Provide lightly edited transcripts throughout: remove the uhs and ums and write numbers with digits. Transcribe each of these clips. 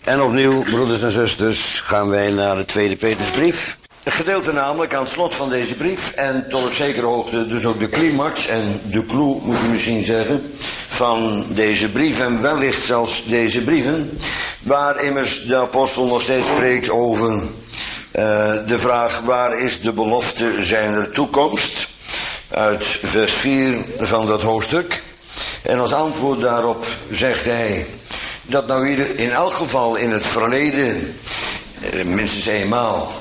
En opnieuw, broeders en zusters, gaan wij naar de tweede Petrusbrief. Een gedeelte namelijk aan het slot van deze brief en tot op zekere hoogte dus ook de climax en de clue, moet je misschien zeggen, van deze brief en wellicht zelfs deze brieven, waar immers de apostel nog steeds spreekt over de vraag: waar is de belofte zijner toekomst? Uit vers 4 van dat hoofdstuk. En als antwoord daarop zegt hij dat nou ieder in elk geval in het verleden minstens eenmaal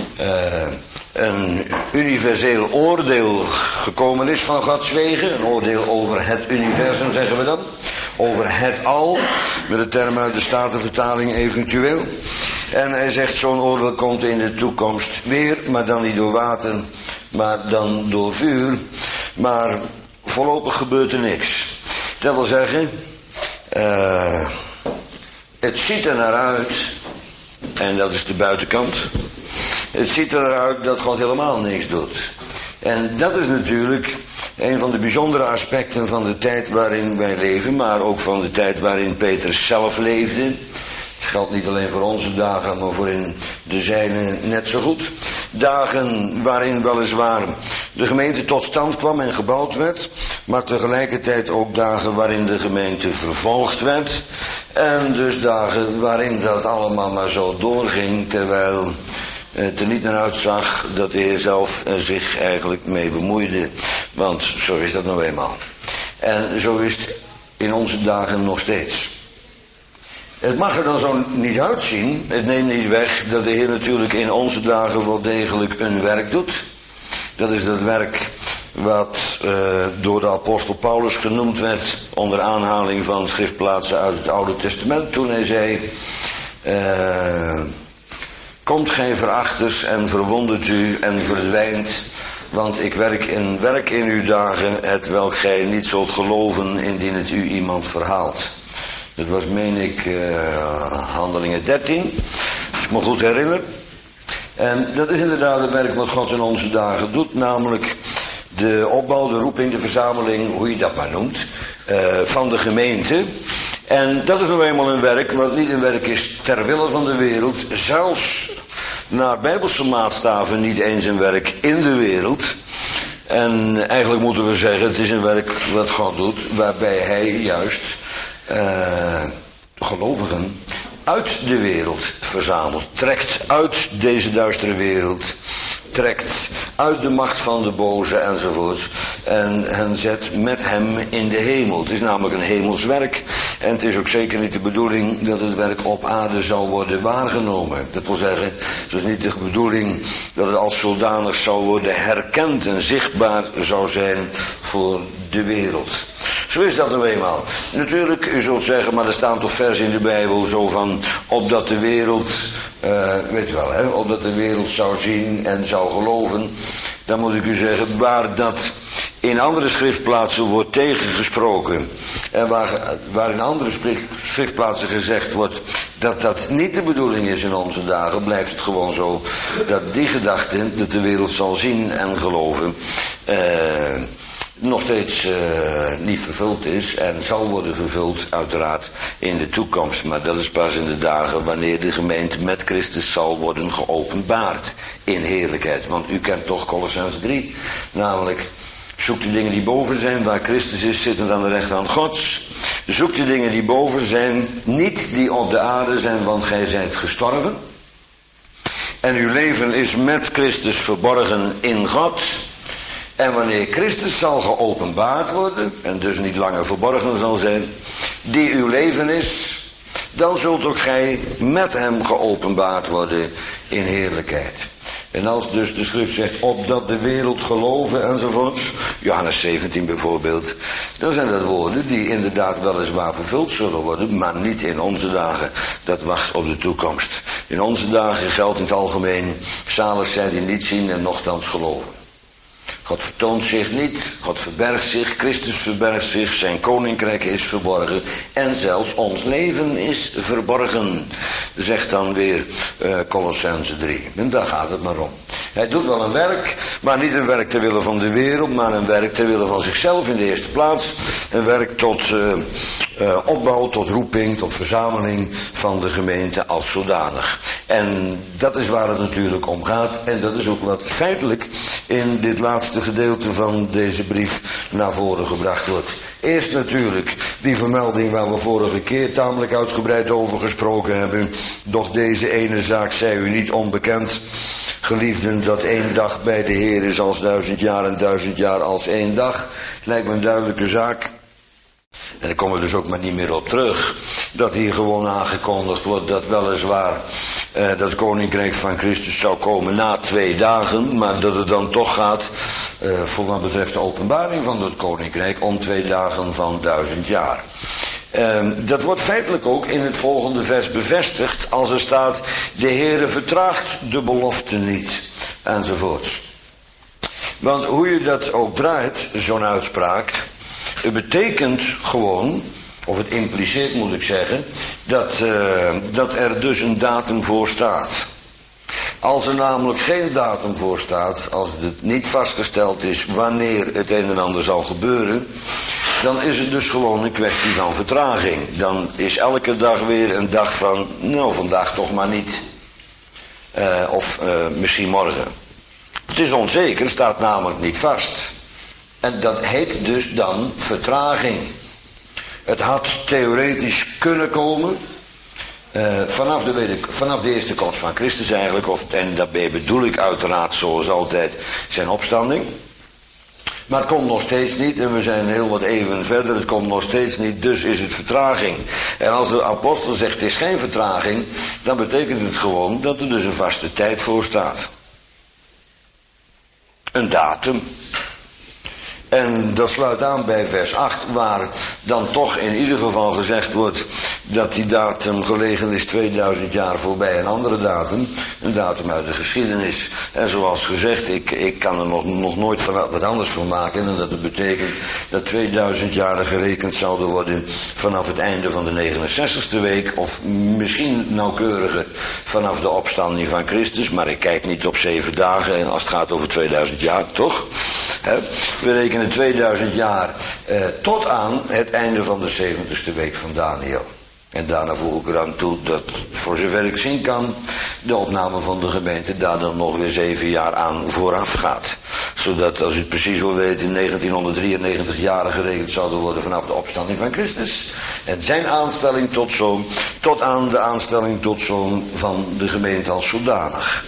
een universeel oordeel gekomen is van Gods wegen. Een oordeel over het universum, zeggen we dan. Over het al, met de term uit de Statenvertaling eventueel. En hij zegt, zo'n oordeel komt in de toekomst weer, maar dan niet door water, maar dan door vuur. Maar voorlopig gebeurt er niks. Dat wil zeggen, het ziet er naar uit, en dat is de buitenkant. Het ziet er naar uit dat God helemaal niks doet. En dat is natuurlijk een van de bijzondere aspecten van de tijd waarin wij leven, maar ook van de tijd waarin Petrus zelf leefde. Het geldt niet alleen voor onze dagen, maar voor in de zijne net zo goed. Dagen waarin weliswaar de gemeente tot stand kwam en gebouwd werd, maar tegelijkertijd ook dagen waarin de gemeente vervolgd werd. En dus dagen waarin dat allemaal maar zo doorging, terwijl het er niet naar uitzag dat de Heer zelf zich eigenlijk mee bemoeide. Want zo is dat nou eenmaal. En zo is het in onze dagen nog steeds. Het mag er dan zo niet uitzien. Het neemt niet weg dat de Heer natuurlijk in onze dagen wel degelijk een werk doet. Dat is dat werk wat door de apostel Paulus genoemd werd onder aanhaling van schriftplaatsen uit het Oude Testament. Toen hij zei: komt gij verachters en verwondert u en verdwijnt, want ik werk in uw dagen, het welk gij niet zult geloven indien het u iemand verhaalt. Dat was, meen ik, Handelingen 13, als ik me goed herinner. En dat is inderdaad het werk wat God in onze dagen doet, namelijk de opbouw, de roeping, de verzameling, hoe je dat maar noemt, van de gemeente. En dat is nou eenmaal een werk wat niet een werk is ter wille van de wereld, zelfs naar bijbelse maatstaven niet eens een werk in de wereld. En eigenlijk moeten we zeggen, het is een werk wat God doet, waarbij hij juist gelovigen uit de wereld verzamelt, trekt uit deze duistere wereld, trekt uit de macht van de boze enzovoorts en hen zet met hem in de hemel. Het is namelijk een hemels werk en het is ook zeker niet de bedoeling dat het werk op aarde zou worden waargenomen. Dat wil zeggen, het is niet de bedoeling dat het als zodanig zou worden herkend en zichtbaar zou zijn voor de wereld. Zo is dat nou eenmaal. Natuurlijk, u zult zeggen, maar er staan toch versen in de Bijbel zo van, opdat de wereld, weet u wel, hè, opdat de wereld zou zien en zou geloven. Dan moet ik u zeggen, waar dat in andere schriftplaatsen wordt tegengesproken en waar in andere schriftplaatsen gezegd wordt dat dat niet de bedoeling is in onze dagen, blijft het gewoon zo dat die gedachte, dat de wereld zal zien en geloven, nog steeds niet vervuld is en zal worden vervuld uiteraard in de toekomst. Maar dat is pas in de dagen wanneer de gemeente met Christus zal worden geopenbaard in heerlijkheid. Want u kent toch Kolossenzen 3, namelijk: zoek de dingen die boven zijn, waar Christus is, zittend aan de rechterhand Gods. Zoek de dingen die boven zijn, niet die op de aarde zijn, want gij zijt gestorven. En uw leven is met Christus verborgen in God. En wanneer Christus zal geopenbaard worden, en dus niet langer verborgen zal zijn, die uw leven is, dan zult ook gij met hem geopenbaard worden in heerlijkheid. En als dus de schrift zegt, opdat de wereld geloven enzovoorts, Johannes 17 bijvoorbeeld, dan zijn dat woorden die inderdaad weliswaar vervuld zullen worden, maar niet in onze dagen. Dat wacht op de toekomst. In onze dagen geldt in het algemeen, zalig zij die niet zien en nochtans geloven. God vertoont zich niet, God verbergt zich, Christus verbergt zich, zijn koninkrijk is verborgen en zelfs ons leven is verborgen, zegt dan weer Kolossenzen 3. En daar gaat het maar om. Hij doet wel een werk, maar niet een werk ter wille van de wereld, maar een werk ter wille van zichzelf in de eerste plaats. een werk tot opbouw, tot roeping, tot verzameling van de gemeente als zodanig. En dat is waar het natuurlijk om gaat. En dat is ook wat feitelijk in dit laatste gedeelte van deze brief naar voren gebracht wordt. Eerst natuurlijk die vermelding waar we vorige keer tamelijk uitgebreid over gesproken hebben. Doch deze ene zaak zij u niet onbekend. Geliefden, dat 1 dag bij de Heer is als 1000 jaar en 1000 jaar als 1 dag. Het lijkt me een duidelijke zaak. En ik kom er dus ook maar niet meer op terug. Dat hier gewoon aangekondigd wordt dat weliswaar dat koninkrijk van Christus zou komen na 2 dagen. Maar dat het dan toch gaat, voor wat betreft de openbaring van het koninkrijk, om 2 dagen van 1000 jaar. Dat wordt feitelijk ook in het volgende vers bevestigd als er staat: de Heere vertraagt de belofte niet, enzovoorts. Want hoe je dat ook draait, zo'n uitspraak, het betekent gewoon, of het impliceert moet ik zeggen, dat er dus een datum voor staat. Als er namelijk geen datum voor staat, als het niet vastgesteld is wanneer het een en ander zal gebeuren, dan is het dus gewoon een kwestie van vertraging. Dan is elke dag weer een dag van, nou vandaag toch maar niet. Of misschien morgen. Het is onzeker, staat namelijk niet vast. En dat heet dus dan vertraging. Het had theoretisch kunnen komen vanaf de eerste komst van Christus eigenlijk. En daarbij bedoel ik uiteraard zoals altijd zijn opstanding. Maar het komt nog steeds niet en we zijn heel wat even verder. Het komt nog steeds niet, dus is het vertraging. En als de apostel zegt het is geen vertraging, dan betekent het gewoon dat er dus een vaste tijd voor staat. Een datum. En dat sluit aan bij vers 8, waar dan toch in ieder geval gezegd wordt dat die datum gelegen is 2000 jaar voorbij een andere datum. Een datum uit de geschiedenis. En zoals gezegd, ik kan er nog nooit wat anders van maken. En dat het betekent dat 2000 jaren gerekend zouden worden vanaf het einde van de 69e week. Of misschien nauwkeuriger vanaf de opstanding van Christus. Maar ik kijk niet op 7 dagen en als het gaat over 2000 jaar, toch? We rekenen 2000 jaar tot aan het einde van de 70ste week van Daniel. En daarna voeg ik eraan toe dat, voor zover ik zien kan, de opname van de gemeente daar dan nog weer 7 jaar aan vooraf gaat. Zodat, als u het precies wil weten, in 1993 jaren gerekend zouden worden vanaf de opstanding van Christus. En zijn aanstelling tot zoon, tot aan de aanstelling tot zoon van de gemeente als zodanig.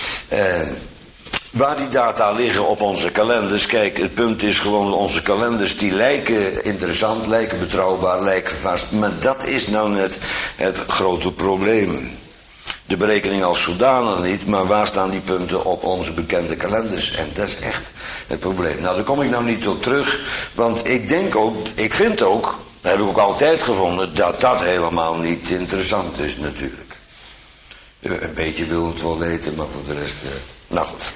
Waar die data liggen op onze kalenders, kijk, het punt is gewoon, onze kalenders die lijken interessant, lijken betrouwbaar, lijken vast, maar dat is nou net het grote probleem. De berekening als zodanig niet, maar waar staan die punten op onze bekende kalenders? En dat is echt het probleem. Nou, daar kom ik nou niet op terug, want ik vind ook, dat heb ik ook altijd gevonden, dat dat helemaal niet interessant is natuurlijk. Een beetje wil het wel weten, maar voor de rest, nou goed.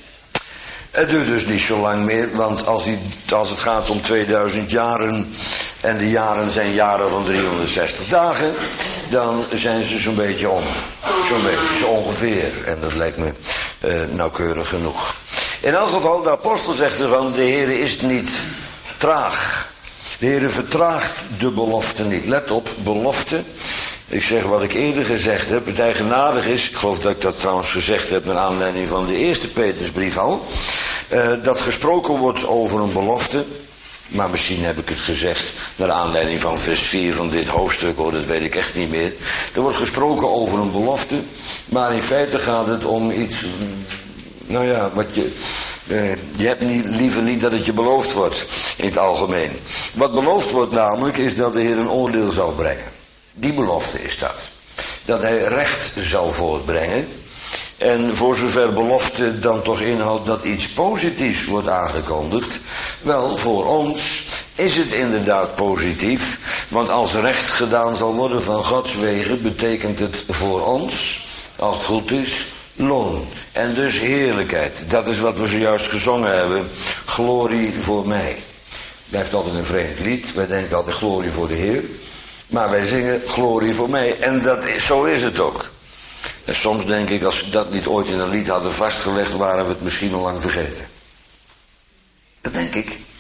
Het duurt dus niet zo lang meer, want als het gaat om 2000 jaren en de jaren zijn jaren van 360 dagen, dan zijn ze zo'n beetje om. Zo'n beetje, zo ongeveer. En dat lijkt me nauwkeurig genoeg. In elk geval, de apostel zegt ervan, de Heere is niet traag. De Heere vertraagt de belofte niet. Let op, belofte. Ik zeg wat ik eerder gezegd heb. Het eigenaardig is, ik geloof dat ik dat trouwens gezegd heb naar aanleiding van de eerste Petrusbrief al, dat gesproken wordt over een belofte. Maar misschien heb ik het gezegd naar aanleiding van vers 4 van dit hoofdstuk, hoor, dat weet ik echt niet meer. Er wordt gesproken over een belofte, maar in feite gaat het om iets, nou ja, wat je hebt liever niet dat het je beloofd wordt in het algemeen. Wat beloofd wordt namelijk is dat de Heer een oordeel zal brengen. Die belofte is dat. Dat hij recht zal voortbrengen. En voor zover belofte dan toch inhoudt dat iets positiefs wordt aangekondigd, wel, voor ons is het inderdaad positief. Want als recht gedaan zal worden van Gods wegen, betekent het voor ons, als het goed is, loon. En dus heerlijkheid. Dat is wat we zojuist gezongen hebben. Glorie voor mij. Blijft altijd een vreemd lied. Wij denken altijd glorie voor de Heer. Maar wij zingen glorie voor mij. En zo is het ook. En soms denk ik, als we dat niet ooit in een lied hadden vastgelegd, waren we het misschien al lang vergeten. Dat denk ik.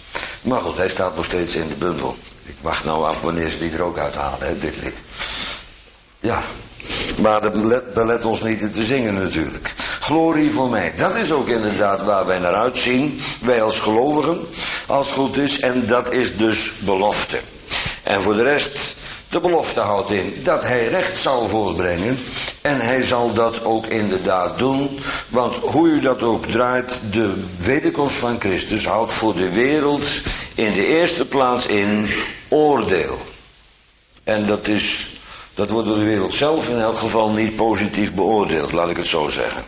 Maar goed, hij staat nog steeds in de bundel. Ik wacht nou af wanneer ze die er ook uithalen, hè, dit lied. Ja, maar dat belet ons niet te zingen natuurlijk. Glorie voor mij. Dat is ook inderdaad waar wij naar uitzien. Wij als gelovigen, als het goed is. En dat is dus belofte. En voor de rest, de belofte houdt in dat hij recht zal voortbrengen. En hij zal dat ook inderdaad doen. Want hoe u dat ook draait, de wederkomst van Christus houdt voor de wereld in de eerste plaats in oordeel. En dat wordt door de wereld zelf in elk geval niet positief beoordeeld, laat ik het zo zeggen.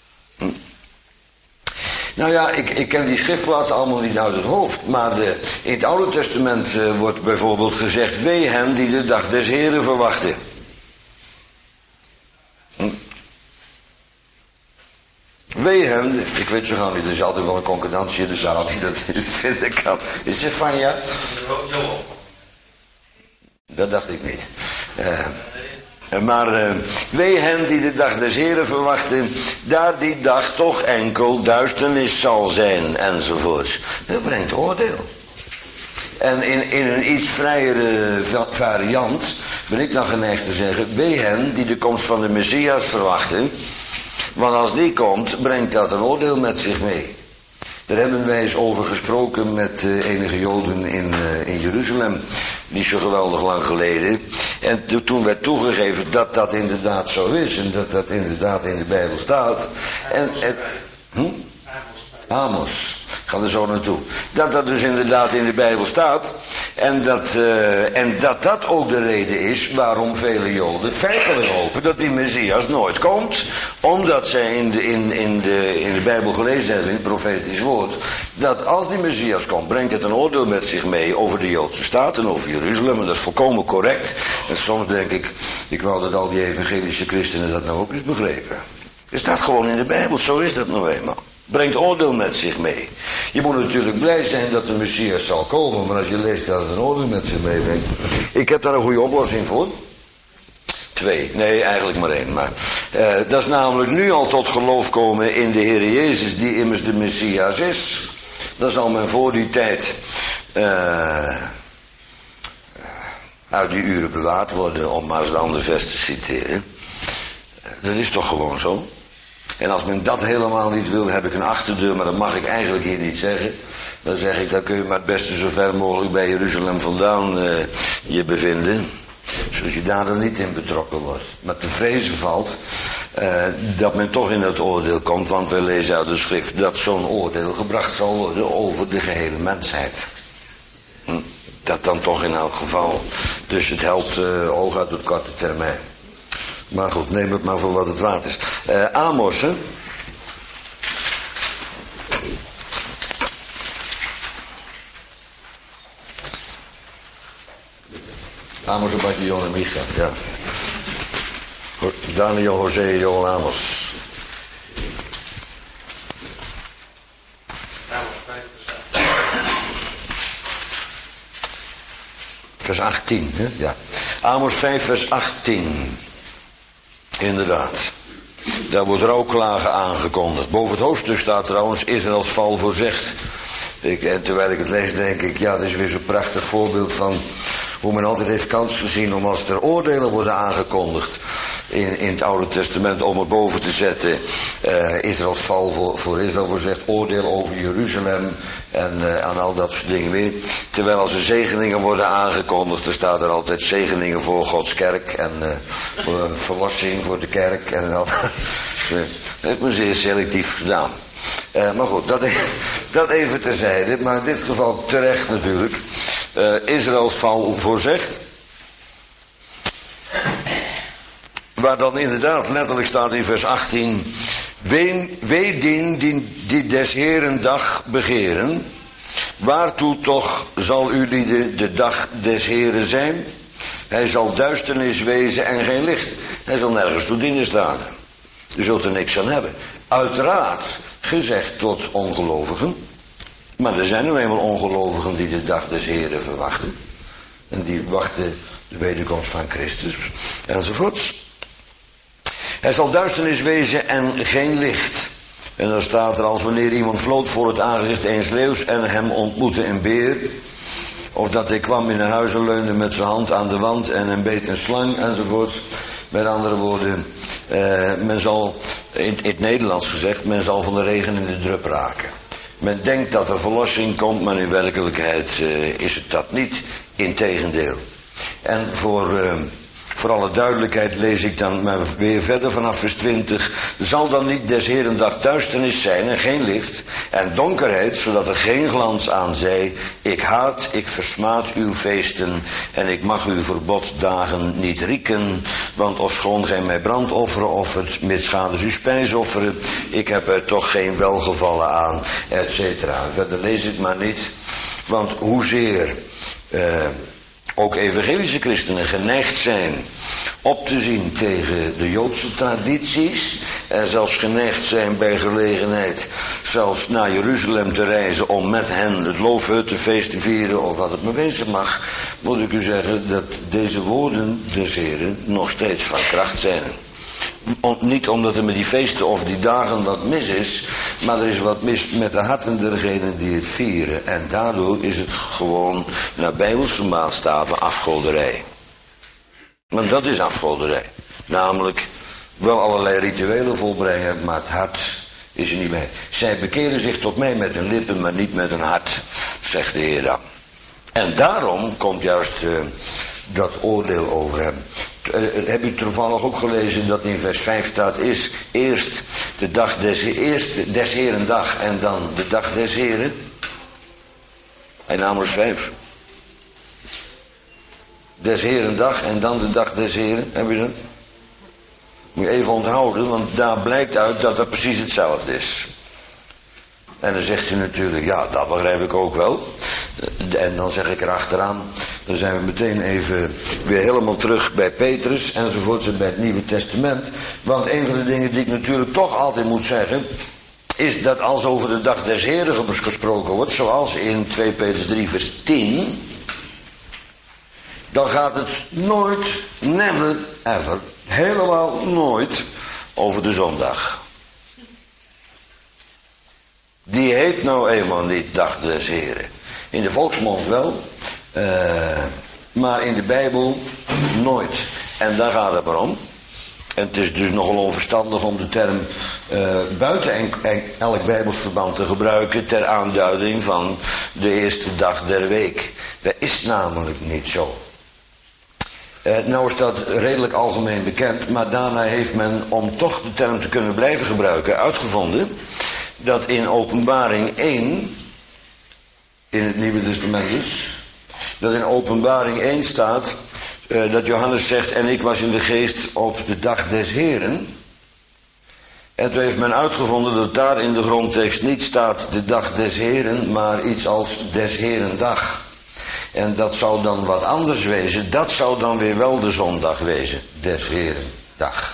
Nou ja, ik ken die schriftplaatsen allemaal niet uit het hoofd, maar in het Oude Testament wordt bijvoorbeeld gezegd: wee hen die de dag des Heren verwachten. Wee hen, ik weet zo gauw niet, er is altijd wel een concordantie in de zaal die dat vinden kan. Is het van ja? Dat dacht ik niet. Maar wee hen die de dag des Heren verwachten, daar die dag toch enkel duisternis zal zijn, enzovoorts. Dat brengt oordeel. En in een iets vrijere variant ben ik dan geneigd te zeggen: wee hen die de komst van de Messias verwachten, want als die komt, brengt dat een oordeel met zich mee. Daar hebben wij eens over gesproken met enige Joden in Jeruzalem, niet zo geweldig lang geleden. En toen werd toegegeven dat dat inderdaad zo is en dat dat inderdaad in de Bijbel staat. Amos, ik ga er zo naartoe. Dat dat dus inderdaad in de Bijbel staat. En dat ook de reden is waarom vele Joden feitelijk hopen dat die Messias nooit komt. Omdat zij in de Bijbel gelezen hebben, in het profetisch woord, dat als die Messias komt, brengt het een oordeel met zich mee over de Joodse staat en over Jeruzalem. En dat is volkomen correct. En soms denk ik wou dat al die evangelische christenen dat nou ook eens begrepen. Het staat gewoon in de Bijbel, zo is dat nou eenmaal. Brengt oordeel met zich mee. Je moet natuurlijk blij zijn dat de Messias zal komen, maar als je leest dat het een oordeel met zich meebrengt. Ik heb daar een goede oplossing voor. 2, nee eigenlijk maar 1. Maar dat is namelijk nu al tot geloof komen in de Heer Jezus, die immers de Messias is. Dan zal men voor die tijd uit die uren bewaard worden, om maar eens een ander vers te citeren. Dat is toch gewoon zo. En als men dat helemaal niet wil, heb ik een achterdeur, maar dat mag ik eigenlijk hier niet zeggen. Dan zeg ik, dan kun je maar het beste zo ver mogelijk bij Jeruzalem vandaan je bevinden. Zodat je daar dan niet in betrokken wordt. Maar te vrezen valt dat men toch in het oordeel komt, want we lezen uit de schrift dat zo'n oordeel gebracht zal worden over de gehele mensheid. Dat dan toch in elk geval. Dus het helpt hooguit op korte termijn. Maar goed, neem het maar voor wat het waard is. Amos, hè? Amos, Obadja, Joel en Micha, ja. Daniel, Hosea, Joel, Amos. Vers 18, hè? Ja. Amos 5, vers 18. Inderdaad. Daar wordt rouwklagen aangekondigd. Boven het hoofdstuk staat trouwens Israëls val voorzegd. En terwijl ik het lees denk ik, ja, dat is weer zo'n prachtig voorbeeld van hoe men altijd heeft kans gezien om als er oordelen worden aangekondigd in het Oude Testament om er boven te zetten Israëls val voor Israël voorzegd, oordeel over Jeruzalem en aan al dat soort dingen meer. Terwijl als er zegeningen worden aangekondigd, er staat er altijd zegeningen voor Gods kerk en verlossing voor de kerk en al. Dat heeft men zeer selectief gedaan. Maar goed, dat even terzijde, maar in dit geval terecht natuurlijk. Israëls val voorzegd. Waar dan inderdaad letterlijk staat in vers 18. Wee die des Heeren dag begeren. Waartoe toch zal ulieden de dag des Heeren zijn? Hij zal duisternis wezen en geen licht. Hij zal nergens toe dienen staan. Je zult er niks aan hebben. Uiteraard gezegd tot ongelovigen. Maar er zijn nu eenmaal ongelovigen die de dag des Heeren verwachten. En die wachten de wederkomst van Christus. Enzovoorts. Hij zal duisternis wezen en geen licht. En dan staat er: als wanneer iemand vlood voor het aangezicht eens leeuws en hem ontmoette een beer. Of dat hij kwam in een huis en leunde met zijn hand aan de wand en een beet een slang enzovoort. Met andere woorden, men zal, in het Nederlands gezegd, men zal van de regen in de drup raken. Men denkt dat er verlossing komt, maar in werkelijkheid is het dat niet. Integendeel. En voor alle duidelijkheid lees ik dan maar weer verder vanaf vers 20. Zal dan niet des Heeren dag duisternis zijn en geen licht en donkerheid, zodat er geen glans aan zij. Ik haat, ik versmaad uw feesten en ik mag uw verboddagen niet rieken. Want ofschoon gij mij brandofferen offert, mitsgaders uw spijsofferen, ik heb er toch geen welgevallen aan, et cetera. Verder lees ik maar niet, want hoezeer ook evangelische christenen geneigd zijn op te zien tegen de Joodse tradities en zelfs geneigd zijn bij gelegenheid zelfs naar Jeruzalem te reizen om met hen het loofhuttenfeest te vieren of wat het maar wezen mag, moet ik u zeggen dat deze woorden des Heren nog steeds van kracht zijn. Niet omdat er met die feesten of die dagen wat mis is, maar er is wat mis met de harten dergenen die het vieren. En daardoor is het gewoon naar bijbelse maatstaven afgoderij. Want dat is afgoderij. Namelijk wel allerlei rituelen volbrengen, maar het hart is er niet bij. Zij bekeren zich tot mij met hun lippen, maar niet met hun hart, zegt de Heer dan. En daarom komt juist dat oordeel over hem. Heb u toevallig ook gelezen dat in vers 5 staat: is eerst de dag des Heren dag en dan de dag des Heren? En Amos 5. Des Heren dag en dan de dag des Heren. Heb je dat? Moet je even onthouden, want daar blijkt uit dat het precies hetzelfde is. En dan zegt u natuurlijk: ja, dat begrijp ik ook wel. En dan zeg ik erachteraan, dan zijn we meteen even weer helemaal terug bij Petrus enzovoort en bij het Nieuwe Testament. Want een van de dingen die ik natuurlijk toch altijd moet zeggen, is dat als over de dag des Heren gesproken wordt, zoals in 2 Petrus 3 vers 10, dan gaat het nooit, never, ever, helemaal nooit over de zondag. Die heet nou eenmaal niet dag des Heren. In de volksmond wel, maar in de Bijbel nooit. En daar gaat het maar om. En het is dus nogal onverstandig om de term buiten elk Bijbelsverband te gebruiken ter aanduiding van de eerste dag der week. Dat is namelijk niet zo. Nou is dat redelijk algemeen bekend, maar daarna heeft men, om toch de term te kunnen blijven gebruiken, uitgevonden dat in Openbaring 1, in het Nieuwe Testament dus, dat in Openbaring 1 staat, dat Johannes zegt: en ik was in de geest op de dag des Heren. En toen heeft men uitgevonden dat daar in de grondtekst niet staat de dag des Heren, maar iets als des Heren dag. En dat zou dan wat anders wezen, dat zou dan weer wel de zondag wezen, des Heren dag.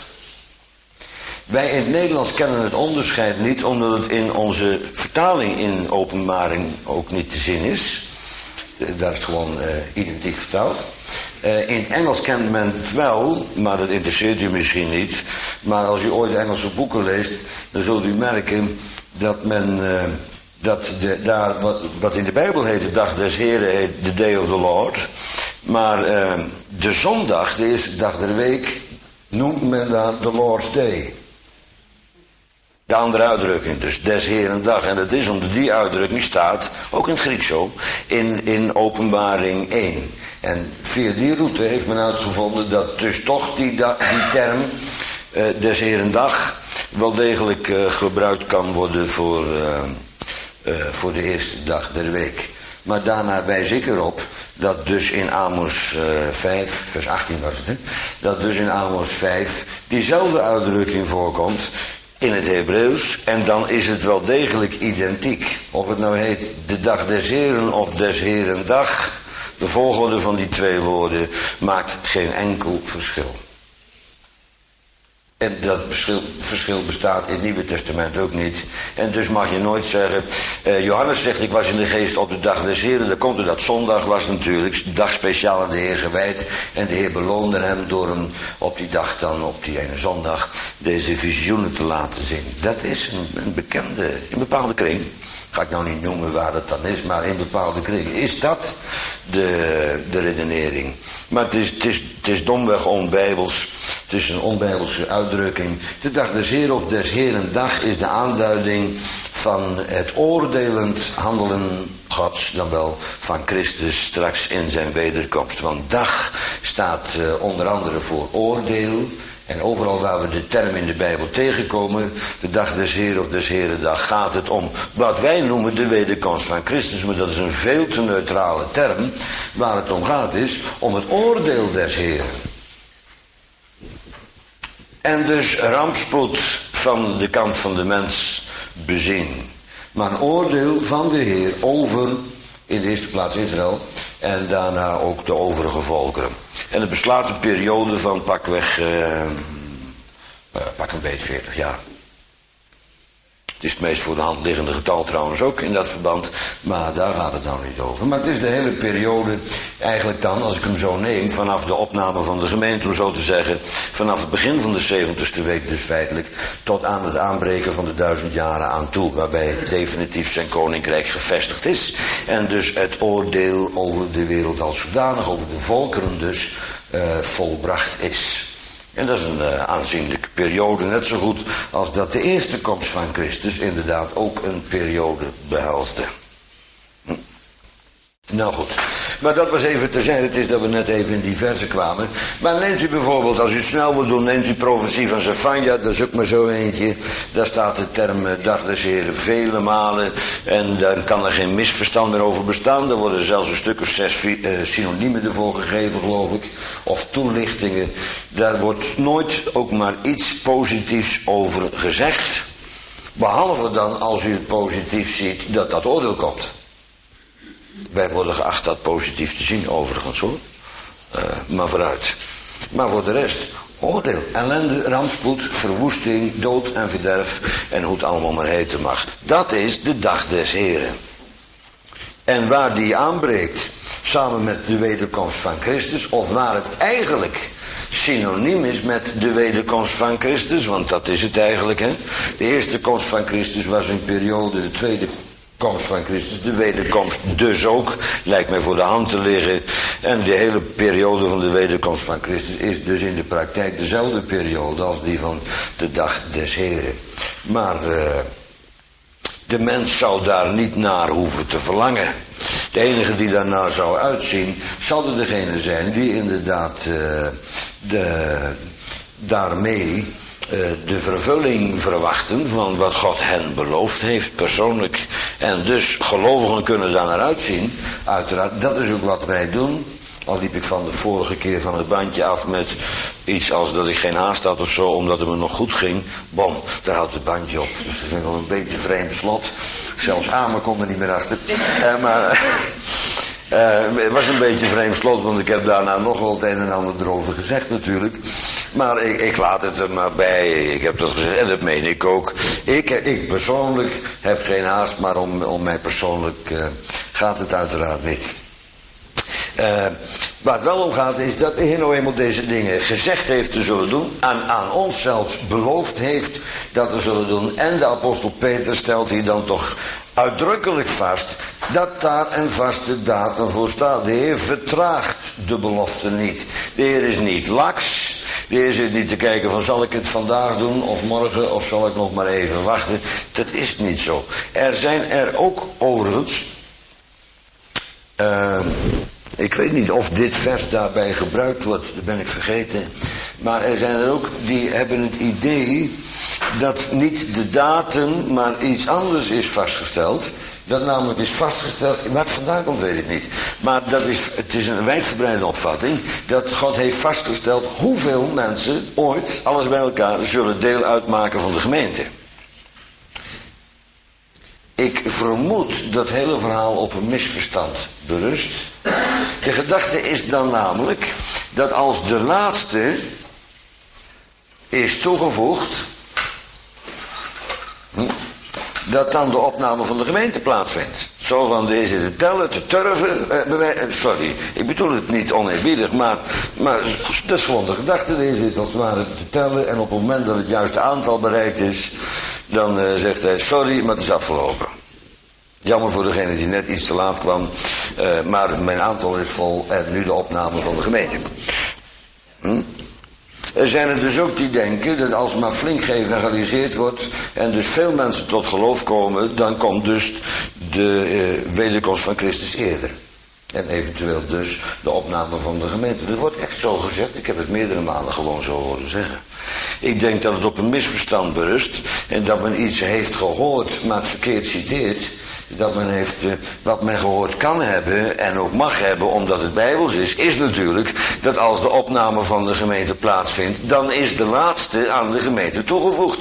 Wij in het Nederlands kennen het onderscheid niet, omdat het in onze vertaling in Openbaring ook niet te zien is. Daar is het gewoon identiek vertaald. In het Engels kent men het wel, maar dat interesseert u misschien niet. Maar als u ooit Engelse boeken leest, dan zult u merken dat men daar wat in de Bijbel heet de dag des Heren heet the day of the Lord. Maar de zondag, de eerste dag der week, noemt men daar the Lord's Day. De andere uitdrukking, dus des Heren dag. En dat is omdat die uitdrukking staat, ook in het Grieks zo, in Openbaring 1. En via die route heeft men uitgevonden dat dus toch die term des Heren dag wel degelijk gebruikt kan worden voor de eerste dag der week. Maar daarna wijs ik erop dat dus in Amos 5, vers 18 was het, hè? Dat dus in Amos 5 diezelfde uitdrukking voorkomt in het Hebreeuws. En dan is het wel degelijk identiek. Of het nou heet de dag des Heren of des Heren dag. De volgorde van die twee woorden maakt geen enkel verschil. En dat verschil bestaat in het Nieuwe Testament ook niet. En dus mag je nooit zeggen... Johannes zegt, ik was in de geest op de dag des Heren. Dan komt er dat zondag was natuurlijk. De dag speciaal aan de Heer gewijd. En de Heer beloonde hem door hem op die dag dan, op die ene zondag... deze visioenen te laten zien. Dat is een bekende, in bepaalde kring. Ga ik nou niet noemen waar dat dan is, maar in bepaalde kring. Is dat de redenering? Maar het is domweg onbijbels. Het is een onbijbelse uitdrukking. De dag des Heer of des Heren dag is de aanduiding van het oordelend handelen Gods, dan wel van Christus straks in zijn wederkomst. Want dag staat onder andere voor oordeel. En overal waar we de term in de Bijbel tegenkomen, de dag des Heer of des Herendag, gaat het om wat wij noemen de wederkomst van Christus. Maar dat is een veel te neutrale term. Waar het om gaat is om het oordeel des Heren. En dus rampspoed van de kant van de mens bezien. Maar een oordeel van de Heer over, in de eerste plaats Israël, en daarna ook de overige volkeren. En het beslaat een periode van pakweg, pak een beetje 40 jaar. Het is het meest voor de hand liggende getal trouwens ook in dat verband. Maar daar gaat het nou niet over. Maar het is de hele periode eigenlijk dan, als ik hem zo neem, vanaf de opname van de gemeente, om zo te zeggen, vanaf het begin van de 70ste week dus feitelijk, tot aan het aanbreken van de 1000 jaren aan toe, waarbij definitief zijn koninkrijk gevestigd is. En dus het oordeel over de wereld als zodanig, over de volkeren dus, volbracht is. En dat is een aanzienlijke periode, net zo goed als dat de eerste komst van Christus inderdaad ook een periode behelsde. Nou goed, maar dat was even terzijde. Het is dat we net even in die verzen kwamen. Maar neemt u bijvoorbeeld, als u het snel wil doen, neemt u profetie van Zefanja, dat is ook maar zo eentje. Daar staat de term dag des Heren vele malen. En daar kan er geen misverstand meer over bestaan. Er worden zelfs een stuk of 6 synoniemen ervoor gegeven, geloof ik. Of toelichtingen. Daar wordt nooit ook maar iets positiefs over gezegd. Behalve dan, als u het positief ziet, dat dat oordeel komt. Wij worden geacht dat positief te zien, overigens hoor. Maar vooruit. Maar voor de rest, oordeel, ellende, rampspoed, verwoesting, dood en verderf en hoe het allemaal maar heten mag. Dat is de dag des Heren. En waar die aanbreekt, samen met de wederkomst van Christus, of waar het eigenlijk synoniem is met de wederkomst van Christus, want dat is het eigenlijk, hè. De eerste komst van Christus was een periode, de tweede komst van Christus, de wederkomst dus ook, lijkt mij voor de hand te liggen. En de hele periode van de wederkomst van Christus is dus in de praktijk dezelfde periode als die van de dag des Heren. Maar de mens zou daar niet naar hoeven te verlangen. De enige die daarnaar zou uitzien, zal er degene zijn die inderdaad daarmee de vervulling verwachten van wat God hen beloofd heeft, persoonlijk. En dus gelovigen kunnen daar naar uitzien. Uiteraard, dat is ook wat wij doen. Al liep ik van de vorige keer van het bandje af met iets als dat ik geen haast had of zo, omdat het me nog goed ging. Bom, daar houdt het bandje op. Dus dat vind ik wel een beetje vreemd slot. Zelfs Amen kon er niet meer achter. Het was een beetje een vreemd slot, want ik heb daarna nog wel het een en ander erover gezegd natuurlijk. Maar ik laat het er maar bij. Ik heb dat gezegd en dat meen ik ook. Ik persoonlijk heb geen haast, maar om mij persoonlijk gaat het uiteraard niet. Waar het wel om gaat is dat de Heer nou eenmaal deze dingen gezegd heeft te zullen doen. En aan ons zelfs beloofd heeft dat we zullen doen. En de apostel Peter stelt hier dan toch uitdrukkelijk vast dat daar een vaste datum voor staat. De Heer vertraagt de belofte niet. De Heer is niet laks. De Heer zit niet te kijken van zal ik het vandaag doen of morgen of zal ik nog maar even wachten. Dat is niet zo. Er zijn er ook overigens... ik weet niet of dit vers daarbij gebruikt wordt, dat ben ik vergeten. Maar er zijn er ook die hebben het idee dat niet de datum, maar iets anders is vastgesteld. Dat namelijk is vastgesteld, waar het vandaan komt weet ik niet. Maar het is een wijdverbreide opvatting, dat God heeft vastgesteld hoeveel mensen ooit, alles bij elkaar, zullen deel uitmaken van de gemeente. Ik vermoed dat hele verhaal op een misverstand berust. De gedachte is dan namelijk dat als de laatste is toegevoegd, dat dan de opname van de gemeente plaatsvindt. Zo van deze te tellen, te turven, sorry, ik bedoel het niet oneerbiedig, maar dat is gewoon de gedachte. Deze zit als het ware te tellen en op het moment dat het juiste aantal bereikt is, dan zegt hij sorry, maar het is afgelopen. Jammer voor degene die net iets te laat kwam, maar mijn aantal is vol en nu de opname van de gemeente. Er zijn er dus ook die denken dat als maar flink geëvangeliseerd wordt en dus veel mensen tot geloof komen, dan komt dus de wederkomst van Christus eerder. En eventueel dus de opname van de gemeente. Dat wordt echt zo gezegd, ik heb het meerdere malen gewoon zo horen zeggen. Ik denk dat het op een misverstand berust en dat men iets heeft gehoord, maar het verkeerd citeert. Dat men heeft, wat men gehoord kan hebben en ook mag hebben omdat het bijbels is natuurlijk dat als de opname van de gemeente plaatsvindt, dan is de laatste aan de gemeente toegevoegd.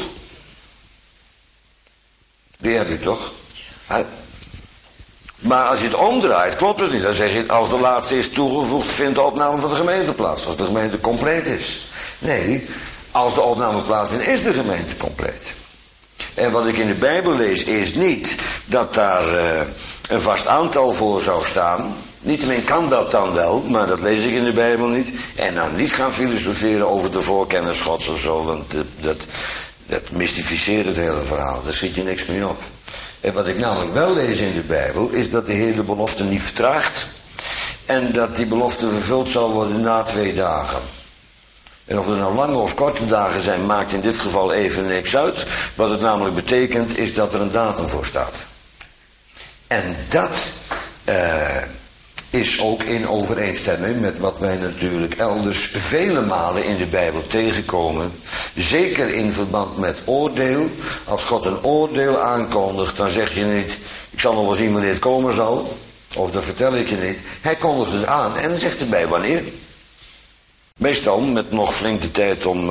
Die heb je toch? Maar als je het omdraait, klopt het niet. Dan zeg je, als de laatste is toegevoegd, vindt de opname van de gemeente plaats. Als de gemeente compleet is. Nee, als de opname plaatsvindt, is de gemeente compleet. En wat ik in de Bijbel lees is niet dat daar een vast aantal voor zou staan. Niettemin kan dat dan wel, maar dat lees ik in de Bijbel niet. En dan niet gaan filosoferen over de voorkennis Gods of zo, want dat mystificeert het hele verhaal. Daar schiet je niks mee op. En wat ik namelijk wel lees in de Bijbel is dat de Heer de belofte niet vertraagt. En dat die belofte vervuld zal worden na 2 dagen. En of er nou lange of korte dagen zijn, maakt in dit geval even niks uit. Wat het namelijk betekent, is dat er een datum voor staat. En dat is ook in overeenstemming met wat wij natuurlijk elders vele malen in de Bijbel tegenkomen. Zeker in verband met oordeel. Als God een oordeel aankondigt, dan zeg je niet, ik zal nog wel zien wanneer het komen zal. Of dat vertel ik je niet. Hij kondigt het aan en dan zegt erbij wanneer. Meestal met nog flink de tijd om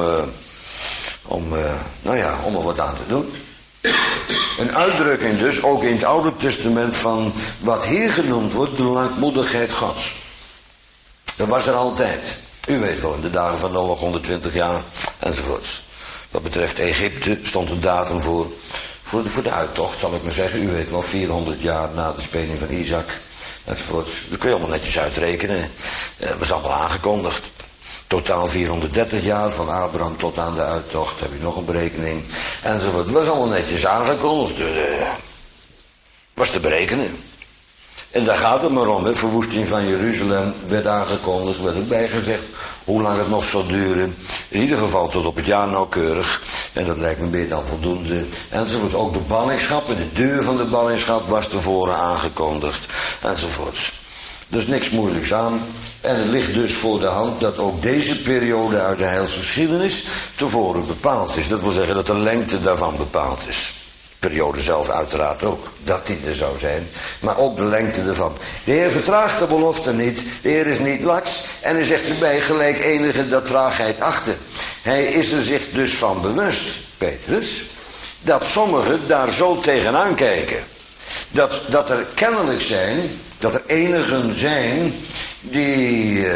er wat aan te doen. Een uitdrukking dus, ook in het Oude Testament, van wat hier genoemd wordt, de langmoedigheid Gods. Dat was er altijd. U weet wel, in de dagen van Noach 120 jaar enzovoorts. Wat betreft Egypte stond een datum voor de uittocht, zal ik maar zeggen. U weet wel, 400 jaar na de speling van Isaac enzovoorts. Dat kun je allemaal netjes uitrekenen. Dat was allemaal aangekondigd. Totaal 430 jaar, van Abraham tot aan de uittocht, heb je nog een berekening, enzovoort. Het was allemaal netjes aangekondigd, was te berekenen. En daar gaat het maar om, hè. Verwoesting van Jeruzalem werd aangekondigd, werd ook bijgezegd hoe lang het nog zou duren. In ieder geval tot op het jaar nauwkeurig, en dat lijkt me meer dan voldoende, enzovoort. Ook de ballingschap en de deur van de ballingschap was tevoren aangekondigd, enzovoorts. Dus niks moeilijks aan. En het ligt dus voor de hand dat ook deze periode uit de heilsgeschiedenis tevoren bepaald is. Dat wil zeggen dat de lengte daarvan bepaald is. De periode zelf uiteraard ook, dat die er zou zijn. Maar ook de lengte ervan. De Heer vertraagt de belofte niet. De Heer is niet laks. En hij zegt erbij gelijk enige dat traagheid achter. Hij is er zich dus van bewust, Petrus, dat sommigen daar zo tegenaan kijken. Dat er kennelijk zijn, dat er enigen zijn die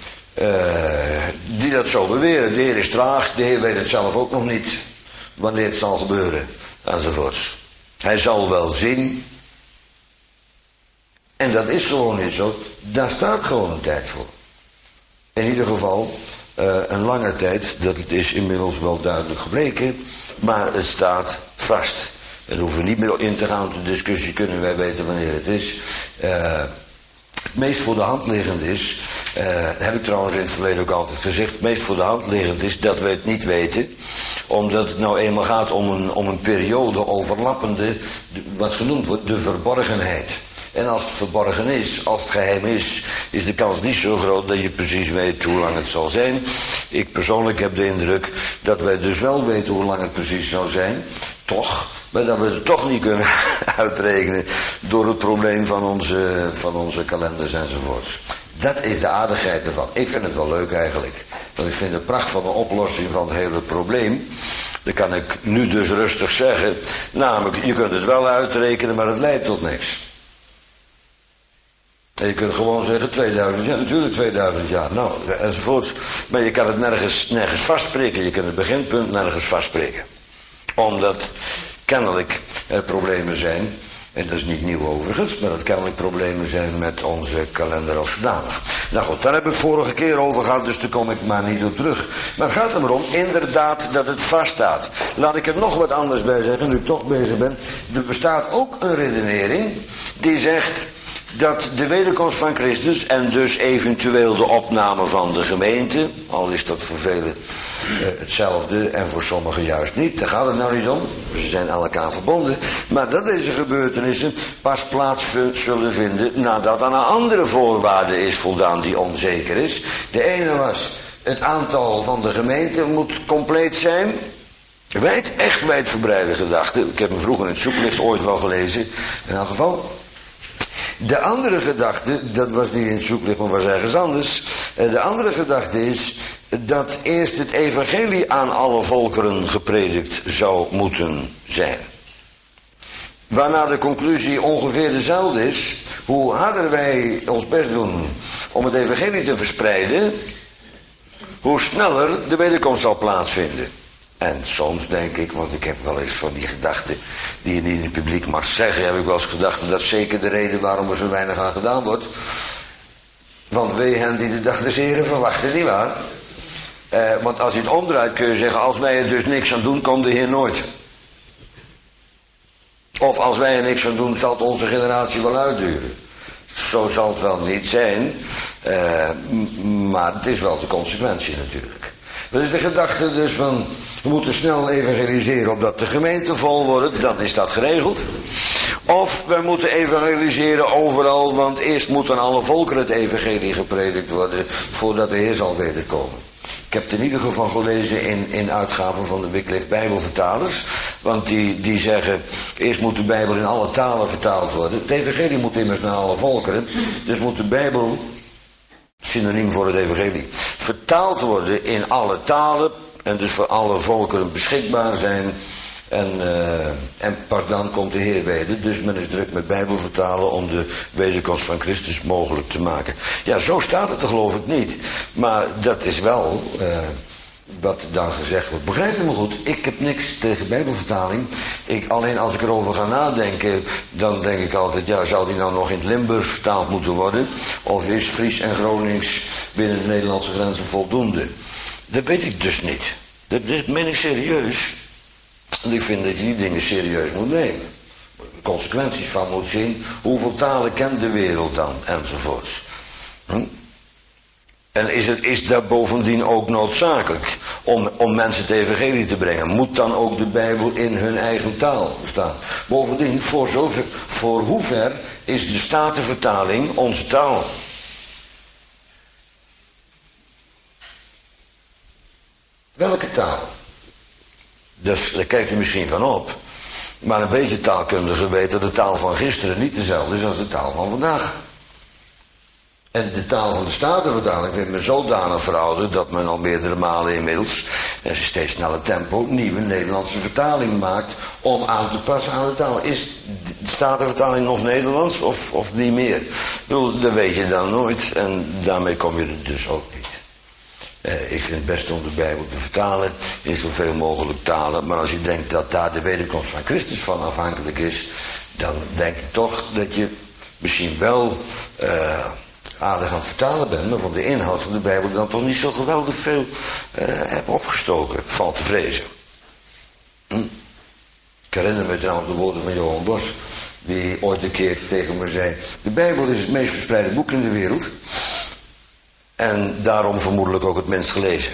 dat zo beweren. De Heer is traag, de Heer weet het zelf ook nog niet wanneer het zal gebeuren, enzovoorts. Hij zal wel zien. En dat is gewoon niet zo. Daar staat gewoon een tijd voor. In ieder geval een lange tijd, dat is inmiddels wel duidelijk gebleken, maar het staat vast. En daar hoeven we niet meer in te gaan op de discussie, kunnen wij weten wanneer het is. Het meest voor de hand liggend is, heb ik trouwens in het verleden ook altijd gezegd, het meest voor de hand liggend is dat we het niet weten, omdat het nou eenmaal gaat om een periode overlappende, wat genoemd wordt, de verborgenheid. En als het verborgen is, als het geheim is de kans niet zo groot dat je precies weet hoe lang het zal zijn. Ik persoonlijk heb de indruk dat wij dus wel weten hoe lang het precies zal zijn, toch, maar dat we het toch niet kunnen uitrekenen door het probleem van onze kalenders enzovoorts. Dat is de aardigheid ervan. Ik vind het wel leuk eigenlijk. Want ik vind het pracht van de oplossing van het hele probleem. Dat kan ik nu dus rustig zeggen. Namelijk, je kunt het wel uitrekenen, maar het leidt tot niks. En je kunt gewoon zeggen 2000 jaar, natuurlijk 2000 jaar, nou, enzovoorts. Maar je kan het nergens vastspreken, je kunt het beginpunt nergens vastspreken. Omdat kennelijk er problemen zijn, en dat is niet nieuw overigens, maar dat kennelijk problemen zijn met onze kalender als zodanig. Nou goed, daar hebben we het vorige keer over gehad, dus daar kom ik maar niet op terug. Maar het gaat erom, inderdaad, dat het vaststaat. Laat ik er nog wat anders bij zeggen, nu ik toch bezig ben. Er bestaat ook een redenering die zegt dat de wederkomst van Christus en dus eventueel de opname van de gemeente, al is dat voor velen hetzelfde en voor sommigen juist niet, daar gaat het nou niet om, ze zijn aan elkaar verbonden, maar dat deze gebeurtenissen pas plaats zullen vinden nadat aan een andere voorwaarde is voldaan die onzeker is. De ene was, het aantal van de gemeente moet compleet zijn. Echt wijdverbreide gedachte. Ik heb hem vroeger in het zoeklicht ooit wel gelezen, in elk geval. De andere gedachte, dat was niet in het zoeklicht, maar was ergens anders. De andere gedachte is dat eerst het evangelie aan alle volkeren gepredikt zou moeten zijn. Waarna de conclusie ongeveer dezelfde is. Hoe harder wij ons best doen om het evangelie te verspreiden, hoe sneller de wederkomst zal plaatsvinden. En soms denk ik, want ik heb wel eens van die gedachten die je niet in het publiek mag zeggen, heb ik wel eens gedacht, dat is zeker de reden waarom er zo weinig aan gedaan wordt. Want wee hen die de dag des Heren verwachten, nietwaar? Want als je het omdraait kun je zeggen, als wij er dus niks aan doen, komt de Heer nooit. Of als wij er niks aan doen, zal het onze generatie wel uitduren. Zo zal het wel niet zijn, maar het is wel de consequentie natuurlijk. Dat is de gedachte dus van, we moeten snel evangeliseren opdat de gemeente vol wordt, dan is dat geregeld. Of we moeten evangeliseren overal, want eerst moet aan alle volkeren het evangelie gepredikt worden, voordat de Heer zal wederkomen. Ik heb het in ieder geval gelezen in uitgaven van de Wycliffe Bijbelvertalers, want die zeggen, eerst moet de Bijbel in alle talen vertaald worden. Het evangelie moet immers naar alle volkeren, dus moet de Bijbel, synoniem voor het evangelie, vertaald worden in alle talen en dus voor alle volkeren beschikbaar zijn. En pas dan komt de Heer weder. Dus men is druk met Bijbel vertalen om de wederkomst van Christus mogelijk te maken. Ja, zo staat het er geloof ik niet. Maar dat is wel wat dan gezegd wordt. Begrijp je me goed? Ik heb niks tegen Bijbelvertaling. Alleen als ik erover ga nadenken, dan denk ik altijd, ja, zou die nou nog in het Limburgs vertaald moeten worden? Of is Fries en Gronings binnen de Nederlandse grenzen voldoende? Dat weet ik dus niet. Dat meen ik serieus. En ik vind dat je die dingen serieus moet nemen. Consequenties van moet zien. Hoeveel talen kent de wereld dan? Enzovoorts. En is dat bovendien ook noodzakelijk om mensen het evangelie te brengen? Moet dan ook de Bijbel in hun eigen taal staan? Bovendien, voor hoever is de Statenvertaling onze taal? Welke taal? Dus daar kijkt u misschien van op. Maar een beetje taalkundige weet dat de taal van gisteren niet dezelfde is als de taal van vandaag. En de taal van de Statenvertaling vindt men zodanig verouderd dat men al meerdere malen inmiddels, en in steeds sneller tempo, nieuwe Nederlandse vertaling maakt om aan te passen aan de taal. Is de Statenvertaling nog Nederlands of niet meer? Ik bedoel, dat weet je dan nooit en daarmee kom je er dus ook niet. Ik vind het best om de Bijbel te vertalen in zoveel mogelijk talen. Maar als je denkt dat daar de wederkomst van Christus van afhankelijk is, dan denk ik toch dat je misschien wel aardig aan het vertalen bent, maar van de inhoud van de Bijbel dan toch niet zo geweldig veel hebt opgestoken. Valt te vrezen. Ik herinner me trouwens de woorden van Johan Bos, die ooit een keer tegen me zei, de Bijbel is het meest verspreide boek in de wereld. En daarom vermoedelijk ook het minst gelezen.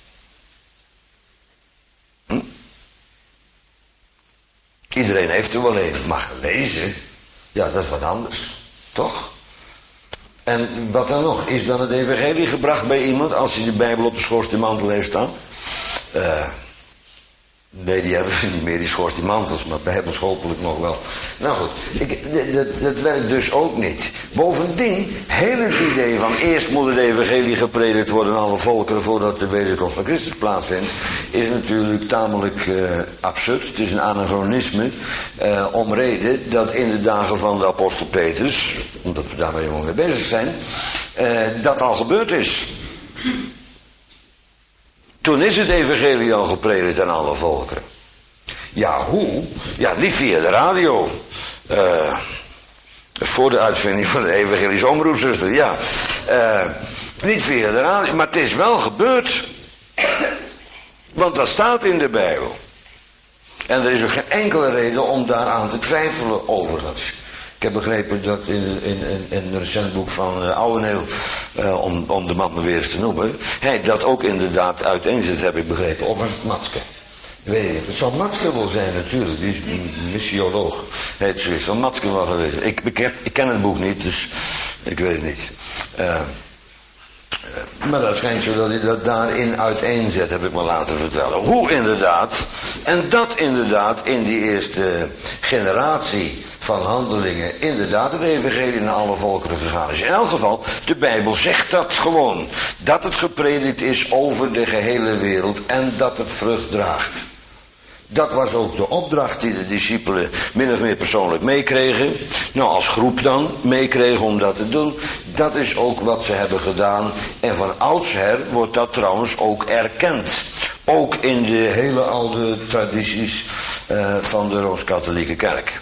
Iedereen heeft er wel een, maar gelezen, ja, dat is wat anders. Toch? En wat dan nog? Is dan het evangelie gebracht bij iemand als hij de Bijbel op de schoorsteenmantel heeft staan? Nee, die hebben ze niet meer, die schoorsteenmantels, maar Bijbels hopelijk nog wel. Nou goed, dat werkt dus ook niet. Bovendien, heel het idee van eerst moet het evangelie gepredikt worden aan alle volkeren voordat de wederkomst van Christus plaatsvindt, is natuurlijk tamelijk absurd. Het is een anachronisme om reden dat in de dagen van de apostel Petrus, omdat we daar maar helemaal mee bezig zijn, dat al gebeurd is. Toen is het evangelie al gepredikt aan alle volkeren. Ja, hoe? Ja, niet via de radio. Voor de uitvinding van de evangelische omroepzuster, ja. Niet via de radio, maar het is wel gebeurd. Want dat staat in de Bijbel. En er is ook geen enkele reden om daaraan te twijfelen overigens. Ik heb begrepen dat in een recent boek van Ouweneel, om de man maar weer eens te noemen, hij dat ook inderdaad uiteenzet, heb ik begrepen. Of was het Matske? Weet je, het zal Matske wel zijn natuurlijk, die is een missioloog. Hij heet zoiets van Matske wel geweest. Ik ken het boek niet, dus ik weet het niet. Maar dat schijnt zo dat hij dat daarin uiteenzet, heb ik me laten vertellen. Hoe inderdaad, en dat inderdaad in die eerste generatie van handelingen inderdaad het evangelie naar alle volkeren gegaan is. In elk geval, de Bijbel zegt dat gewoon. Dat het gepredikt is over de gehele wereld en dat het vrucht draagt. Dat was ook de opdracht die de discipelen min of meer persoonlijk meekregen. Nou, als groep dan meekregen om dat te doen. Dat is ook wat ze hebben gedaan. En van oudsher wordt dat trouwens ook erkend. Ook in de hele oude tradities van de Rooms-Katholieke Kerk.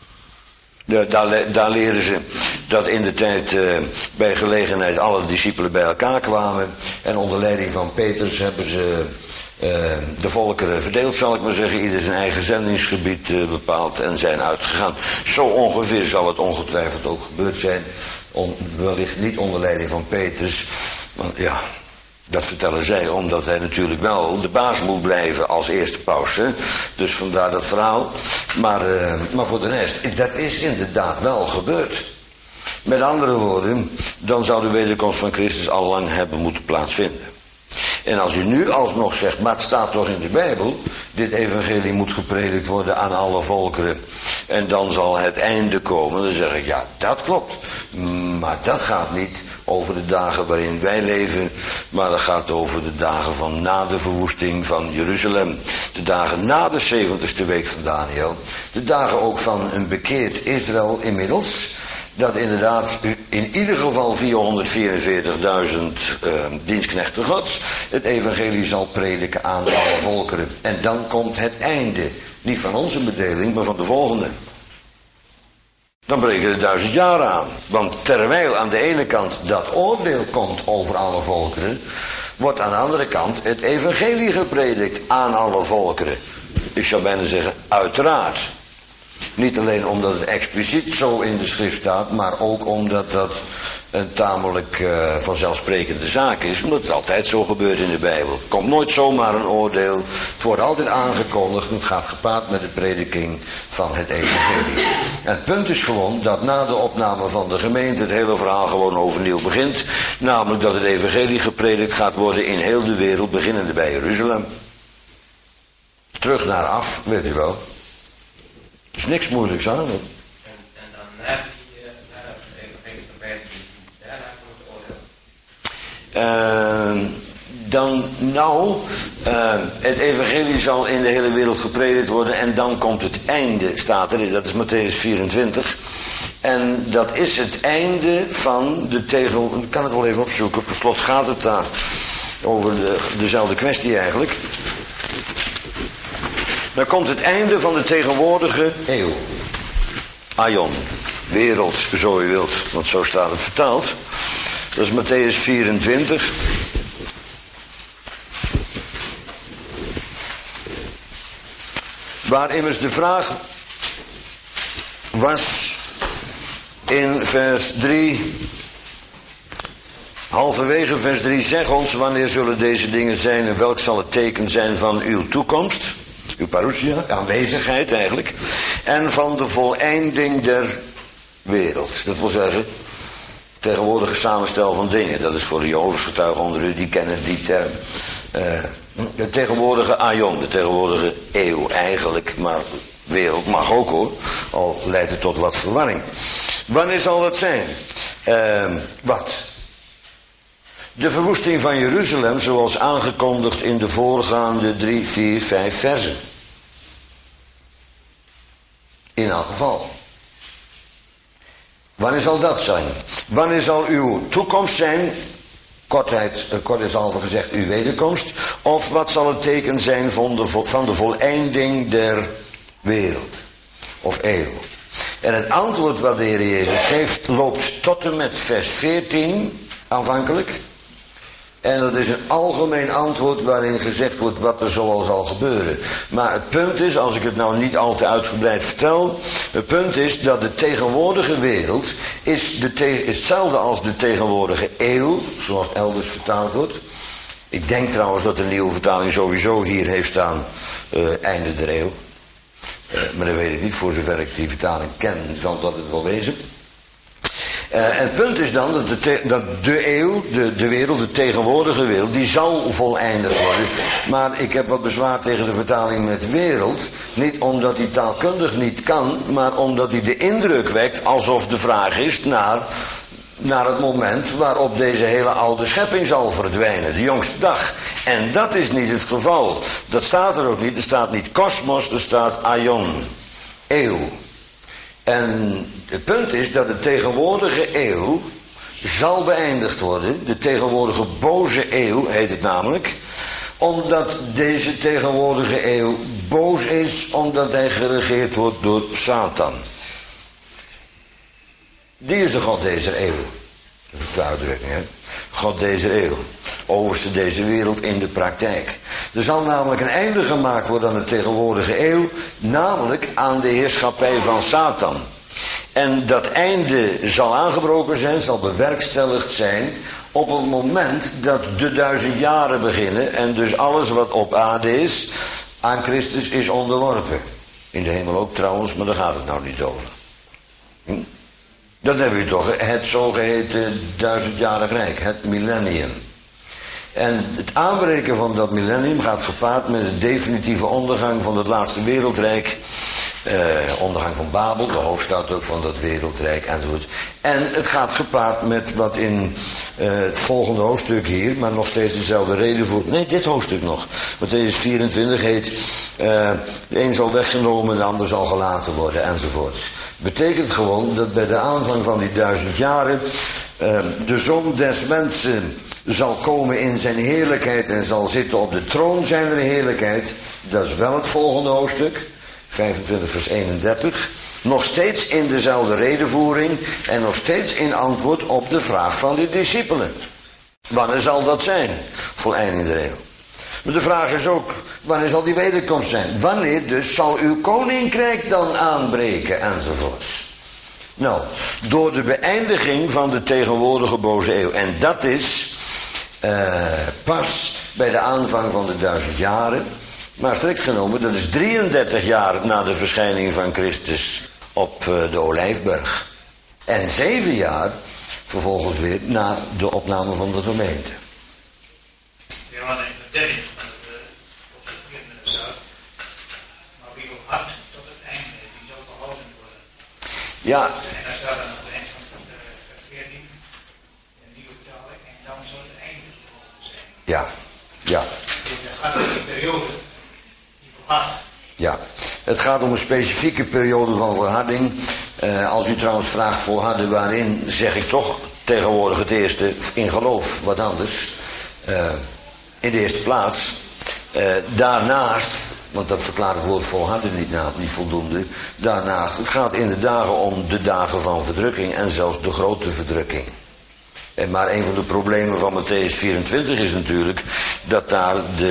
Daar leren ze dat in de tijd bij gelegenheid alle discipelen bij elkaar kwamen. En onder leiding van Petrus hebben ze de volkeren verdeeld, zal ik maar zeggen. Ieder zijn eigen zendingsgebied bepaald en zijn uitgegaan. Zo ongeveer zal het ongetwijfeld ook gebeurd zijn. Wellicht niet onder leiding van Petrus. Want ja, dat vertellen zij, omdat hij natuurlijk wel de baas moet blijven als eerste paus. Hè? Dus vandaar dat verhaal. Maar voor de rest, dat is inderdaad wel gebeurd. Met andere woorden, dan zou de wederkomst van Christus al lang hebben moeten plaatsvinden. En als u nu alsnog zegt, maar het staat toch in de Bijbel, dit evangelie moet gepredikt worden aan alle volkeren en dan zal het einde komen, dan zeg ik, ja, dat klopt. Maar dat gaat niet over de dagen waarin wij leven, maar dat gaat over de dagen van na de verwoesting van Jeruzalem. De dagen na de 70ste week van Daniel. De dagen ook van een bekeerd Israël inmiddels. Dat inderdaad in ieder geval 444.000 dienstknechten Gods het evangelie zal prediken aan alle volkeren. En dan komt het einde. Niet van onze bedeling, maar van de volgende. Dan breken de 1000 jaar aan. Want terwijl aan de ene kant dat oordeel komt over alle volkeren, wordt aan de andere kant het evangelie gepredikt aan alle volkeren. Ik zou bijna zeggen, uiteraard. Niet alleen omdat het expliciet zo in de schrift staat, maar ook omdat dat een tamelijk vanzelfsprekende zaak is. Omdat het altijd zo gebeurt in de Bijbel. Er komt nooit zomaar een oordeel. Het wordt altijd aangekondigd en het gaat gepaard met de prediking van het evangelie. En het punt is gewoon dat na de opname van de gemeente het hele verhaal gewoon overnieuw begint. Namelijk dat het evangelie gepredikt gaat worden in heel de wereld, beginnende bij Jeruzalem. Terug naar af, weet u wel. Er is niks moeilijks aan. Hè? En dan na de evangelie verbeterd, daarna komt het oordeel. Het evangelie zal in de hele wereld gepredikt worden en dan komt het einde, staat er. Dat is Mattheüs 24. En dat is het einde van de tegel. Ik kan het wel even opzoeken. Per slot gaat het daar over dezelfde kwestie eigenlijk. Dan komt het einde van de tegenwoordige eeuw. Aion. Wereld, zo u wilt. Want zo staat het vertaald. Dat is Mattheüs 24. Waar immers de vraag was in vers 3. Halverwege vers 3. Zeg ons wanneer zullen deze dingen zijn en welk zal het teken zijn van uw toekomst. Uw parousia, aanwezigheid eigenlijk. En van de voleinding der wereld. Dat wil zeggen, tegenwoordige samenstel van dingen. Dat is voor de Jehovah's getuigen onder u, die kennen die term. De tegenwoordige aion, de tegenwoordige eeuw eigenlijk. Maar wereld mag ook hoor. Al leidt het tot wat verwarring. Wanneer zal dat zijn? Wat? De verwoesting van Jeruzalem zoals aangekondigd in de voorgaande 3, 4, 5 versen. In elk geval. Wanneer zal dat zijn? Wanneer zal uw toekomst zijn? Kort is al gezegd uw wederkomst. Of wat zal het teken zijn van de voleinding der wereld? Of eeuw? En het antwoord wat de Heer Jezus geeft loopt tot en met vers 14 aanvankelijk. En dat is een algemeen antwoord waarin gezegd wordt wat er zoal zal gebeuren. Maar het punt is, als ik het nou niet al te uitgebreid vertel. Het punt is dat de tegenwoordige wereld is hetzelfde als de tegenwoordige eeuw. Zoals het elders vertaald wordt. Ik denk trouwens dat de nieuwe vertaling sowieso hier heeft staan. Einde der eeuw. Maar dat weet ik niet. Voor zover ik die vertaling ken zal dat het wel wezen. En het punt is dan dat de eeuw, de wereld, de tegenwoordige wereld, die zal voleindigd worden. Maar ik heb wat bezwaar tegen de vertaling met wereld. Niet omdat die taalkundig niet kan, maar omdat die de indruk wekt alsof de vraag is naar het moment waarop deze hele oude schepping zal verdwijnen. De jongste dag. En dat is niet het geval. Dat staat er ook niet. Er staat niet kosmos, er staat aion. Eeuw. En het punt is dat de tegenwoordige eeuw zal beëindigd worden. De tegenwoordige boze eeuw heet het namelijk. Omdat deze tegenwoordige eeuw boos is, omdat hij geregeerd wordt door Satan. Die is de God deze eeuw. Dat is de uitdrukking, hè. God deze eeuw. Overste deze wereld in de praktijk. Er zal namelijk een einde gemaakt worden aan de tegenwoordige eeuw. Namelijk aan de heerschappij van Satan. En dat einde zal aangebroken zijn, zal bewerkstelligd zijn op het moment dat de 1000 jaren beginnen. En dus alles wat op aarde is, aan Christus is onderworpen. In de hemel ook trouwens, maar daar gaat het nou niet over. Dat hebben we toch, het zogeheten 1000-jarig rijk, het millennium. En het aanbreken van dat millennium gaat gepaard met de definitieve ondergang van het laatste wereldrijk. Ondergang van Babel, de hoofdstad ook van dat wereldrijk enzovoort. En het gaat gepaard met wat in het volgende hoofdstuk hier, maar nog steeds dezelfde reden voor. Nee, dit hoofdstuk nog. Mattheüs 24 heet, de een zal weggenomen, de ander zal gelaten worden enzovoorts. Betekent gewoon dat bij de aanvang van die 1000 jaren de Zoon des Mensen zal komen in zijn heerlijkheid en zal zitten op de troon zijner heerlijkheid. Dat is wel het volgende hoofdstuk. 25 vers 31. Nog steeds in dezelfde redevoering en nog steeds in antwoord op de vraag van de discipelen. Wanneer zal dat zijn? Voleinding der eeuw. Maar de vraag is ook, wanneer zal die wederkomst zijn? Wanneer dus zal uw koninkrijk dan aanbreken enzovoorts? Nou, door de beëindiging van de tegenwoordige boze eeuw. En dat is pas bij de aanvang van de 1000 jaren. Maar strikt genomen, dat is 33 jaar na de verschijning van Christus op de Olijfberg. En 7 jaar vervolgens weer na de opname van de gemeente. We hadden in de derde van het hoofdstuk 4 met de zaak. Maar wie ook hard tot het einde, die zal behouden worden. Ja. En daar staat aan het eind van vers 14, een nieuwe vertaling, en dan zal het einde behouden zijn. Ja, ja. Dus er gaat om die periode. Ja, het gaat om een specifieke periode van volharding. Als u trouwens vraagt volharden waarin, zeg ik toch tegenwoordig het eerste in geloof, wat anders. In de eerste plaats. Daarnaast, want dat verklaart het woord volharden niet voldoende. Daarnaast, het gaat in de dagen om de dagen van verdrukking en zelfs de grote verdrukking. Maar een van de problemen van Mattheüs 24 is natuurlijk dat daar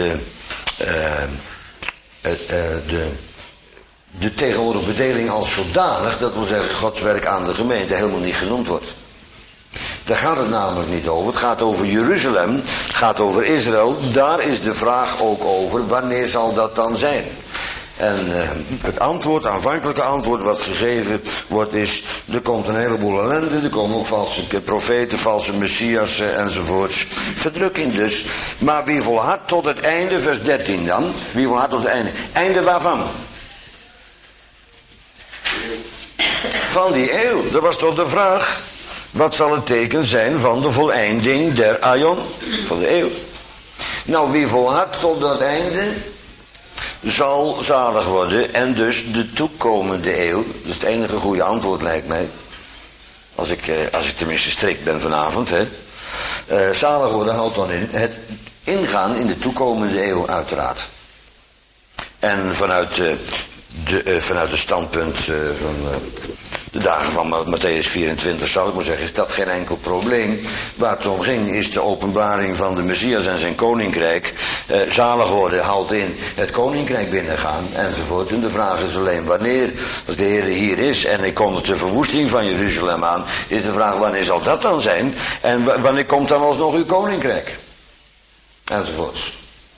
de tegenwoordige bedeling als zodanig, dat wil zeggen Gods werk aan de gemeente, helemaal niet genoemd wordt. Daar gaat het namelijk niet over. Het gaat over Jeruzalem, het gaat over Israël. Daar is de vraag ook over, wanneer zal dat dan zijn? En het aanvankelijke antwoord wat gegeven wordt is, er komt een heleboel ellende, er komen ook valse profeten, valse messiassen enzovoorts. Verdrukking dus. Maar wie volhardt tot het einde, vers 13 dan, wie volhardt tot het einde? Einde waarvan? Van die eeuw, dat was toch de vraag. Wat zal het teken zijn van de voleinding der aion, van de eeuw? Nou, wie volhardt tot dat einde, zal zalig worden. En dus de toekomende eeuw, dat is het enige goede antwoord lijkt mij. Als ik tenminste strikt ben vanavond, hè. Zalig worden houdt dan in het ingaan in de toekomende eeuw uiteraard. En vanuit het standpunt van de dagen van Matthäus 24, zou ik maar zeggen, is dat geen enkel probleem. Waar het om ging is de openbaring van de Messias en zijn koninkrijk. Zalig worden houdt in het koninkrijk binnengaan enzovoort. En de vraag is alleen wanneer. Als de Heer hier is en hij kondigt de verwoesting van Jeruzalem aan, is de vraag wanneer zal dat dan zijn? En wanneer komt dan alsnog uw koninkrijk? Enzovoort.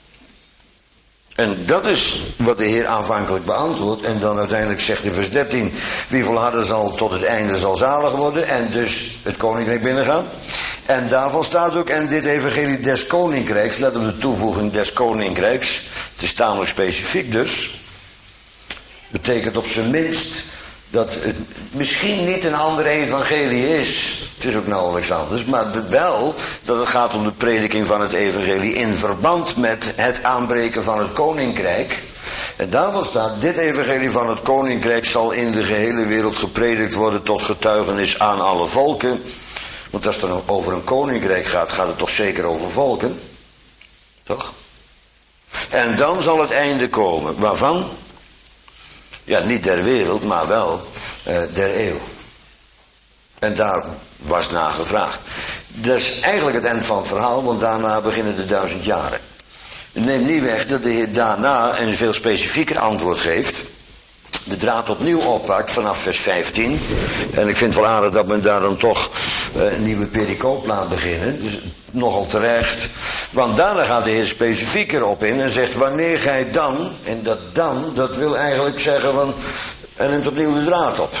En dat is wat de Heer aanvankelijk beantwoordt. En dan uiteindelijk zegt in vers 13... wie volharden zal tot het einde zal zalig worden. En dus het koninkrijk binnengaan. En daarvan staat ook... en dit evangelie des koninkrijks... let op de toevoeging des koninkrijks. Het is tamelijk specifiek dus. Betekent op zijn minst... dat het misschien niet een ander evangelie is. Het is ook nauwelijks anders. Maar wel dat het gaat om de prediking van het evangelie in verband met het aanbreken van het koninkrijk. En daarvan staat, dit evangelie van het koninkrijk zal in de gehele wereld gepredikt worden tot getuigenis aan alle volken. Want als het dan over een koninkrijk gaat, gaat het toch zeker over volken? Toch? En dan zal het einde komen. Waarvan? Ja, niet der wereld, maar wel der eeuw. En daar was naar gevraagd. Dat is eigenlijk het eind van het verhaal, want daarna beginnen de 1000 jaren. Neem niet weg dat de Heer daarna een veel specifieker antwoord geeft. De draad opnieuw oppakt vanaf vers 15. En ik vind het wel aardig dat men daar dan toch een nieuwe pericoop laat beginnen. Dus nogal terecht. Want daarna gaat de Heer specifieker op in en zegt wanneer gij dan, en dat dan, dat wil eigenlijk zeggen van, en neemt opnieuw de draad op.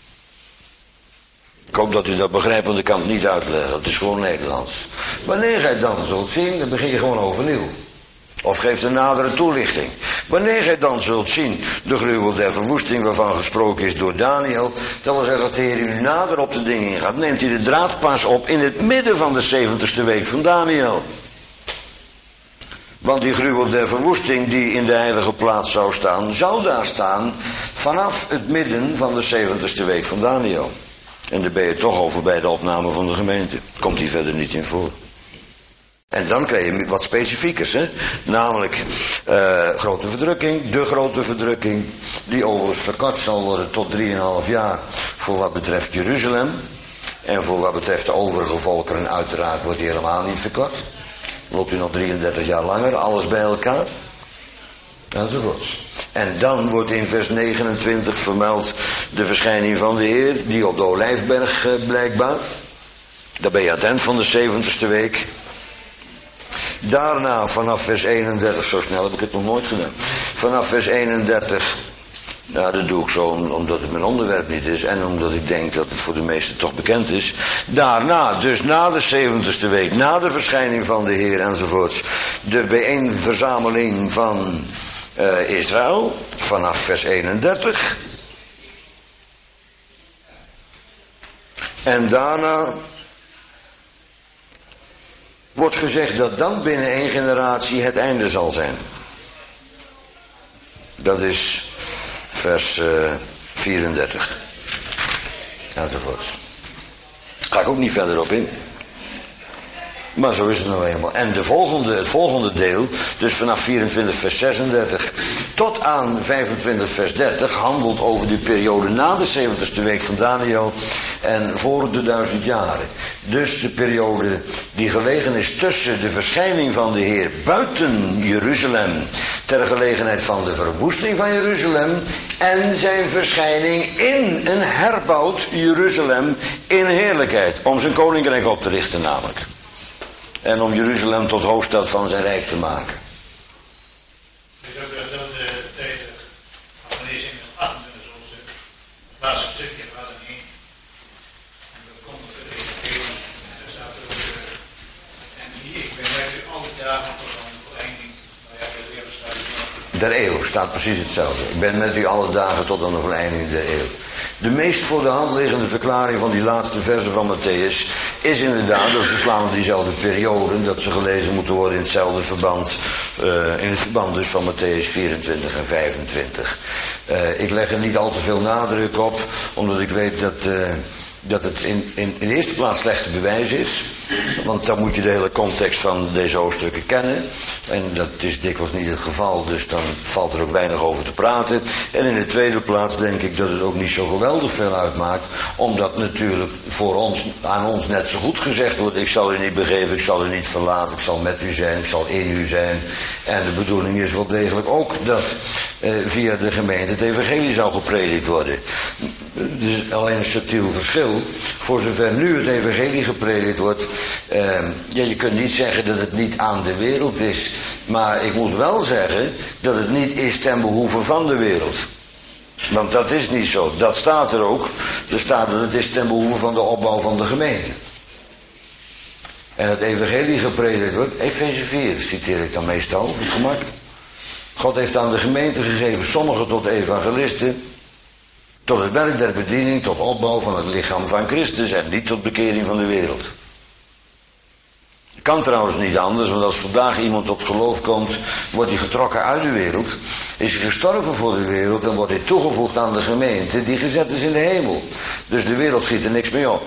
Ik hoop dat u dat begrijpt, want ik kan het niet uitleggen. Het is gewoon Nederlands. Wanneer gij dan zult zien, dan begin je gewoon overnieuw. Of geeft een nadere toelichting. Wanneer gij dan zult zien de gruwel der verwoesting waarvan gesproken is door Daniel. Dat wil zeggen, als de Heer nu nader op de dingen ingaat, neemt hij de draad pas op in het midden van de 70ste week van Daniel. Want die gruwel der verwoesting die in de heilige plaats zou daar staan vanaf het midden van de 70ste week van Daniel. En daar ben je toch al voorbij de opname van de gemeente. Komt hier verder niet in voor. En dan krijg je wat specifiekers, hè. Namelijk grote verdrukking, de grote verdrukking, die overigens verkort zal worden tot 3,5 jaar voor wat betreft Jeruzalem. En voor wat betreft de overige volkeren uiteraard wordt die helemaal niet verkort. Dan loopt u nog 33 jaar langer, alles bij elkaar. Enzovoorts. En dan wordt in vers 29 vermeld de verschijning van de Heer, die op de Olijfberg blijkbaar. Daar ben je aan het eind van de 70ste week. Daarna vanaf vers 31, zo snel heb ik het nog nooit gedaan. Vanaf vers 31, nou dat doe ik zo omdat het mijn onderwerp niet is en omdat ik denk dat het voor de meesten toch bekend is. Daarna, dus na de 70ste week, na de verschijning van de Heer enzovoorts, de bijeenverzameling van Israël, vanaf vers 31. En daarna wordt gezegd dat dan binnen 1 generatie het einde zal zijn. Dat is vers 34. Enzovoorts. Ga ik ook niet verder op in. Maar zo is het nou eenmaal. En het volgende deel, dus vanaf 24 vers 36 tot aan 25 vers 30, handelt over de periode na de 70ste week van Daniel en voor de 1000 jaren. Dus de periode die gelegen is tussen de verschijning van de Heer buiten Jeruzalem, ter gelegenheid van de verwoesting van Jeruzalem, en zijn verschijning in een herbouwd Jeruzalem in heerlijkheid, om zijn koninkrijk op te richten namelijk. En om Jeruzalem tot hoofdstad van zijn rijk te maken. Dus ook dat deze van wanneer in het 28 hoofdstuk, het laatste stukje, waar dan heen. En dan komt het evangelie. En daar staat er ook, en hier, ik ben met u alle dagen tot aan de voleinding. Nou ja, de wereld staat er nog. Der eeuw staat precies hetzelfde. Ik ben met u alle dagen tot aan de voleinding der eeuw. De meest voor de hand liggende verklaring van die laatste versen van Matthäus is inderdaad, dat ze slaan op diezelfde periode, dat ze gelezen moeten worden in hetzelfde verband, in het verband dus van Matthäus 24 en 25. Ik leg er niet al te veel nadruk op, omdat ik weet dat het in de eerste plaats slecht te bewijzen is. Want dan moet je de hele context van deze hoofdstukken kennen. En dat is dikwijls niet het geval, dus dan valt er ook weinig over te praten. En in de tweede plaats denk ik dat het ook niet zo geweldig veel uitmaakt. Omdat natuurlijk aan ons net zo goed gezegd wordt: ik zal u niet begeven, ik zal u niet verlaten, ik zal met u zijn, ik zal in u zijn. En de bedoeling is wel degelijk ook dat via de gemeente het evangelie zou gepredikt worden. Dus alleen een subtiel verschil. Voor zover nu het evangelie gepredikt wordt, je kunt niet zeggen dat het niet aan de wereld is. Maar ik moet wel zeggen dat het niet is ten behoeve van de wereld. Want dat is niet zo. Dat staat er ook. Er staat dat het is ten behoeve van de opbouw van de gemeente. En het evangelie gepredikt wordt, Efeze 4 citeer ik dan meestal voor het gemak. God heeft aan de gemeente gegeven sommigen tot evangelisten, tot het werk der bediening, tot opbouw van het lichaam van Christus en niet tot bekering van de wereld. Het kan trouwens niet anders, want als vandaag iemand tot geloof komt, wordt hij getrokken uit de wereld, is hij gestorven voor de wereld en wordt hij toegevoegd aan de gemeente die gezet is in de hemel. Dus de wereld schiet er niks mee op.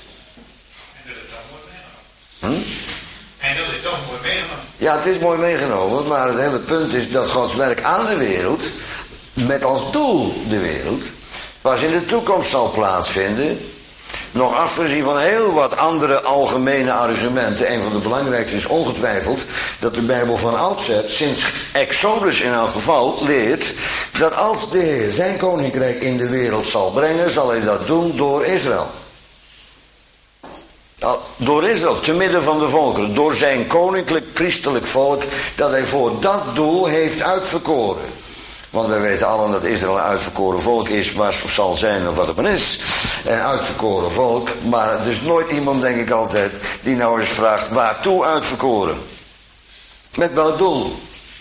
En dat is toch mooi meegenomen. En dat is toch mooi meegenomen. Ja, het is mooi meegenomen, maar het hele punt is dat Gods werk aan de wereld, met als doel de wereld, pas in de toekomst zal plaatsvinden. Nog afgezien van heel wat andere algemene argumenten. Een van de belangrijkste is ongetwijfeld dat de Bijbel van oudsher, sinds Exodus in elk geval, leert dat als de Heer zijn koninkrijk in de wereld zal brengen, zal hij dat doen door Israël. Door Israël, te midden van de volkeren, door zijn koninklijk priesterlijk volk, dat hij voor dat doel heeft uitverkoren. Want wij weten allen dat Israël een uitverkoren volk is, waar het zal zijn of wat het maar is. Een uitverkoren volk, maar er is nooit iemand, denk ik altijd, die nou eens vraagt: waartoe uitverkoren? Met welk doel?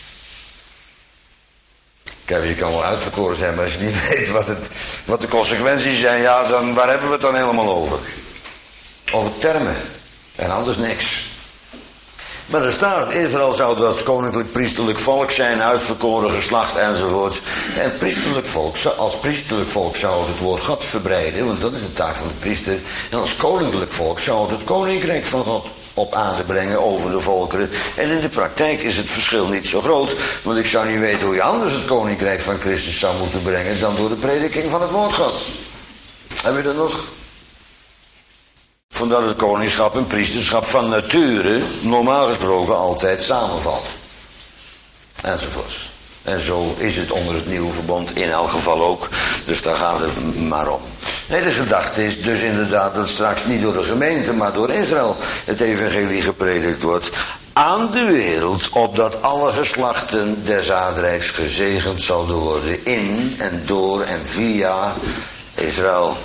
Kijk, je kan wel uitverkoren zijn, maar als je niet weet wat de consequenties zijn, ja, dan waar hebben we het dan helemaal over? Over termen. En anders niks. Maar er staat, Israël zou dat koninklijk priesterlijk volk zijn, uitverkoren geslacht enzovoort. En priesterlijk volk, als priesterlijk volk zou het woord God verbreiden, want dat is de taak van de priester. En als koninklijk volk zou het koninkrijk van God op aarde brengen over de volkeren. En in de praktijk is het verschil niet zo groot, want ik zou niet weten hoe je anders het koninkrijk van Christus zou moeten brengen dan door de prediking van het woord Gods. Hebben we dat nog? Vandaar dat het koningschap en priesterschap van nature, normaal gesproken, altijd samenvalt. Enzovoorts. En zo is het onder het nieuwe verbond in elk geval ook. Dus daar gaat het maar om. Nee, de gedachte is dus inderdaad dat straks niet door de gemeente, maar door Israël het evangelie gepredikt wordt aan de wereld, opdat alle geslachten des aardrijks gezegend zouden worden in en door en via Israël.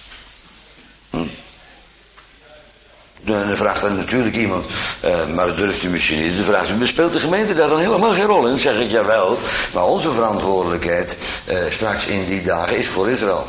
Dan vraagt dan natuurlijk iemand, maar dat durft u misschien niet. Dan vraagt u, speelt de gemeente daar dan helemaal geen rol in? Dan zeg ik, jawel, maar onze verantwoordelijkheid straks in die dagen is voor Israël.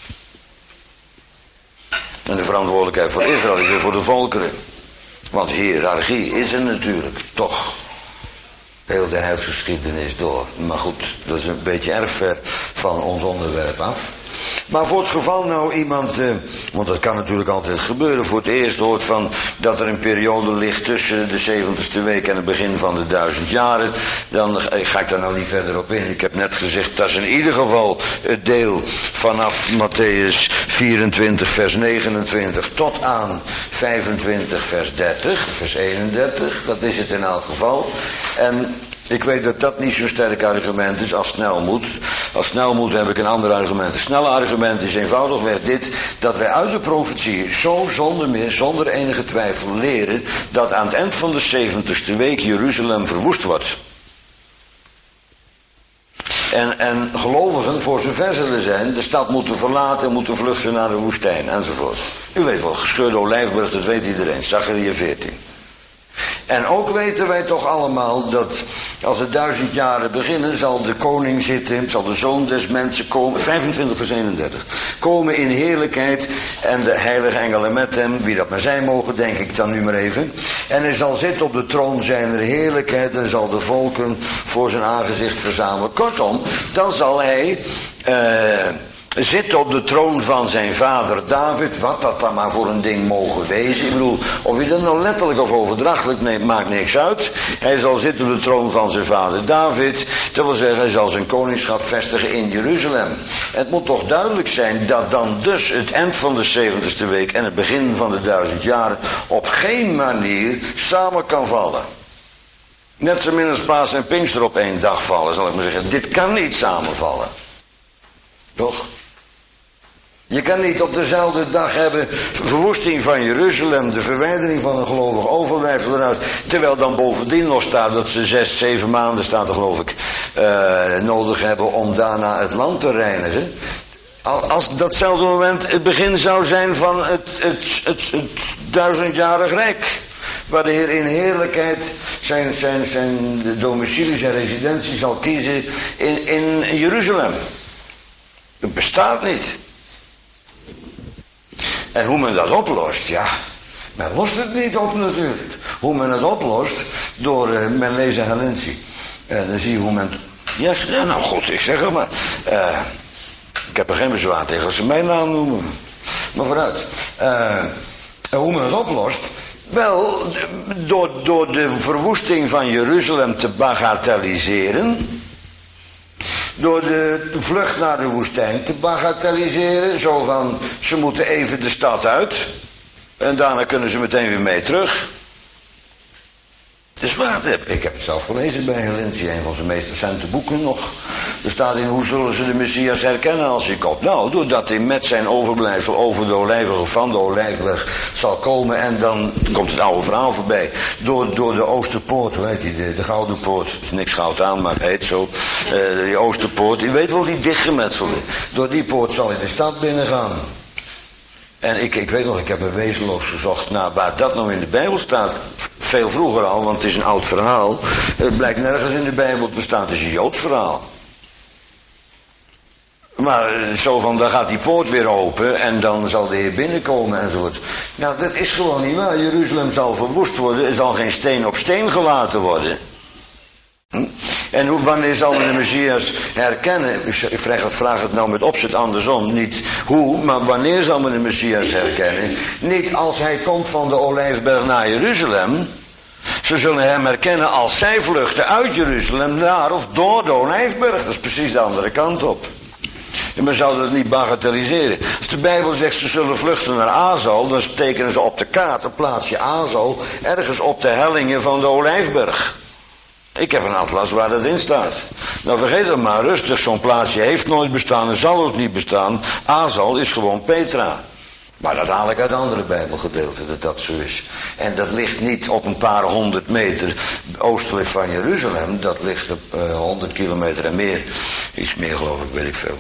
En de verantwoordelijkheid voor Israël is weer voor de volkeren. Want hiërarchie is er natuurlijk, toch. Heel de heilsgeschiedenis door. Maar goed, dat is een beetje erg ver van ons onderwerp af. Maar voor het geval nou iemand, want dat kan natuurlijk altijd gebeuren, voor het eerst hoort van dat er een periode ligt tussen de 70ste week en het begin van de 1000 jaren, dan ga ik daar nou niet verder op in. Ik heb net gezegd, dat is in ieder geval het deel vanaf Matthäus 24 vers 29 tot aan 25 vers 30, vers 31, dat is het in elk geval. En ik weet dat dat niet zo'n sterk argument is als snel moet. Als snel moet heb ik een ander argument. Het snelle argument is eenvoudigweg dit, dat wij uit de profetie zo zonder enige twijfel leren dat aan het eind van de 70ste week Jeruzalem verwoest wordt. En gelovigen, voor zover zullen zijn, de stad moeten verlaten, moeten vluchten naar de woestijn enzovoort. U weet wel, gescheurde olijfbrug, dat weet iedereen, Zachariah 14. En ook weten wij toch allemaal dat Als de 1000 jaren beginnen, zal de koning zitten, zal de zoon des mensen komen, 25 vers 31, komen in heerlijkheid en de heilige engelen met hem, wie dat maar zijn mogen, denk ik dan nu maar even. En hij zal zitten op de troon zijner heerlijkheid en zal de volken voor zijn aangezicht verzamelen. Kortom, dan zal hij zit op de troon van zijn vader David, wat dat dan maar voor een ding mogen wezen. Ik bedoel, of je dat nou letterlijk of overdrachtelijk neemt, maakt niks uit. Hij zal zitten op de troon van zijn vader David. Dat wil zeggen, hij zal zijn koningschap vestigen in Jeruzalem. Het moet toch duidelijk zijn dat dan dus het eind van de 70ste week en het begin van de 1000 jaren op geen manier samen kan vallen. Net zo min als Paas en Pinkster op één dag vallen, zal ik maar zeggen. Dit kan niet samenvallen. Toch? Je kan niet op dezelfde dag hebben verwoesting van Jeruzalem, de verwijdering van een gelovig overblijfsel eruit, terwijl dan bovendien nog staat dat ze 6, 7 maanden, staat er geloof ik, nodig hebben om daarna het land te reinigen. Als datzelfde moment het begin zou zijn van het 1000-jarig rijk, waar de Heer in heerlijkheid zijn domicilie, zijn residentie zal kiezen in Jeruzalem. Het bestaat niet. En hoe men dat oplost, ja, men lost het niet op natuurlijk. Hoe men het oplost, door, men leest Helentie. En dan zie je hoe men, ja, nou goed, ik zeg het maar. Ik heb er geen bezwaar tegen als ze mijn naam noemen. Maar vooruit. Hoe men het oplost, wel, door de verwoesting van Jeruzalem te bagatelliseren. Door de vlucht naar de woestijn te bagatelliseren. Zo van, ze moeten even de stad uit. En daarna kunnen ze meteen weer mee terug. Dat is waar. Ik heb het zelf gelezen bij Helentie, een van zijn meest recente boeken nog. Er staat in, hoe zullen ze de Messias herkennen als hij komt? Nou, doordat hij met zijn overblijfsel over de olijfberg of van de olijfberg zal komen. En dan komt het oude verhaal voorbij. Door de Oosterpoort, hoe heet die? De Gouden Poort. Er is niks goud aan, maar het heet zo. Die Oosterpoort. Je weet wel, die dichtgemetselde. Door die poort zal hij de stad binnengaan. En ik weet nog, ik heb een wezenloos gezocht naar waar dat nou in de Bijbel staat. Veel vroeger al, want het is een oud verhaal. Het blijkt nergens in de Bijbel te staan. Het is een Joods verhaal. Maar zo van, dan gaat die poort weer open en dan zal de Heer binnenkomen enzovoort. Nou, dat is gewoon niet waar. Jeruzalem zal verwoest worden. Er zal geen steen op steen gelaten worden. En wanneer zal men de Messias herkennen? Ik vraag het nou met opzet andersom. Niet hoe, maar wanneer zal men de Messias herkennen? Niet als hij komt van de Olijfberg naar Jeruzalem. Ze zullen hem herkennen als zij vluchten uit Jeruzalem naar of door de Olijfberg. Dat is precies de andere kant op. En men zou dat niet bagatelliseren. Als de Bijbel zegt ze zullen vluchten naar Azal, dan tekenen ze op de kaart een plaatsje Azal ergens op de hellingen van de Olijfberg. Ik heb een atlas waar dat in staat. Nou, vergeet het maar rustig, zo'n plaatsje heeft nooit bestaan en zal ook niet bestaan. Azal is gewoon Petra. Maar dat haal ik uit andere Bijbelgedeelten, dat dat zo is. En dat ligt niet op een paar 100 meter oostelijk van Jeruzalem. Dat ligt op 100 kilometer en meer. Iets meer geloof ik, weet ik veel.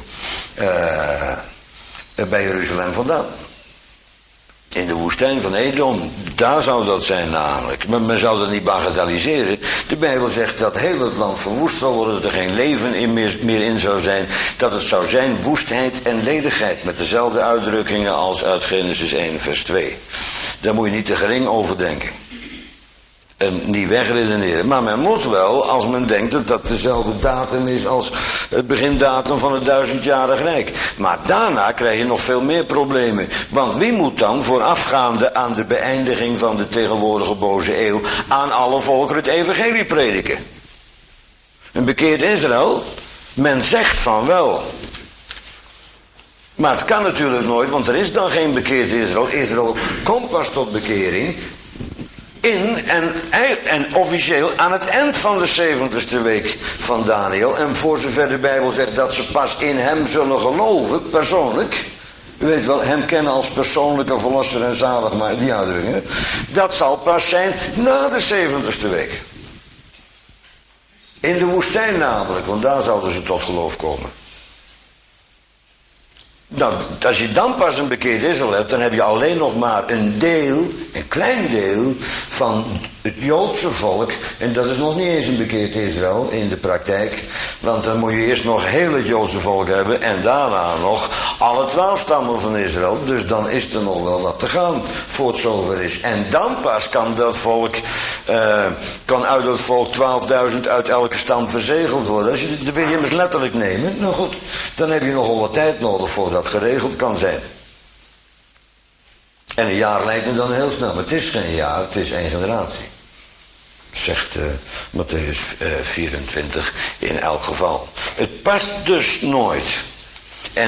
Bij Jeruzalem vandaan. In de woestijn van Edom, daar zou dat zijn namelijk. Maar men zou dat niet bagatelliseren. De Bijbel zegt dat heel het land verwoest zal worden, dat er geen leven meer in zou zijn. Dat het zou zijn woestheid en ledigheid, met dezelfde uitdrukkingen als uit Genesis 1 vers 2. Daar moet je niet te gering over denken. En niet wegredeneren. Maar men moet wel, als men denkt dat dat dezelfde datum is als het begindatum van het 1000-jarig Rijk. Maar daarna krijg je nog veel meer problemen. Want wie moet dan voorafgaande aan de beëindiging van de tegenwoordige boze eeuw aan alle volkeren het evangelie prediken? Een bekeerd Israël? Men zegt van wel. Maar het kan natuurlijk nooit, want er is dan geen bekeerd Israël. Israël komt pas tot bekering en officieel aan het eind van de 70ste week van Daniel. En voor zover de Bijbel zegt dat ze pas in hem zullen geloven, persoonlijk. U weet wel, hem kennen als persoonlijke verlosser en zalig, maar die uitdrukkingen. Dat zal pas zijn na de 70ste week. In de woestijn namelijk, want daar zouden ze tot geloof komen. Nou, als je dan pas een bekeerd Israël hebt, dan heb je alleen nog maar een deel, een klein deel van het Joodse volk. En dat is nog niet eens een bekeerd Israël in de praktijk. Want dan moet je eerst nog heel het Joodse volk hebben en daarna nog alle 12 stammen van Israël. Dus dan is er nog wel wat te gaan voor het zover is. En dan pas kan dat volk, kan uit dat volk 12.000 uit elke stam verzegeld worden. Als je dat wil je immers letterlijk nemen, nou goed, dan heb je nogal wat tijd nodig voor dat geregeld kan zijn. En een jaar lijkt me dan heel snel, maar het is geen jaar, het is 1 generatie. Zegt Mattheüs 24 in elk geval. Het past dus nooit. En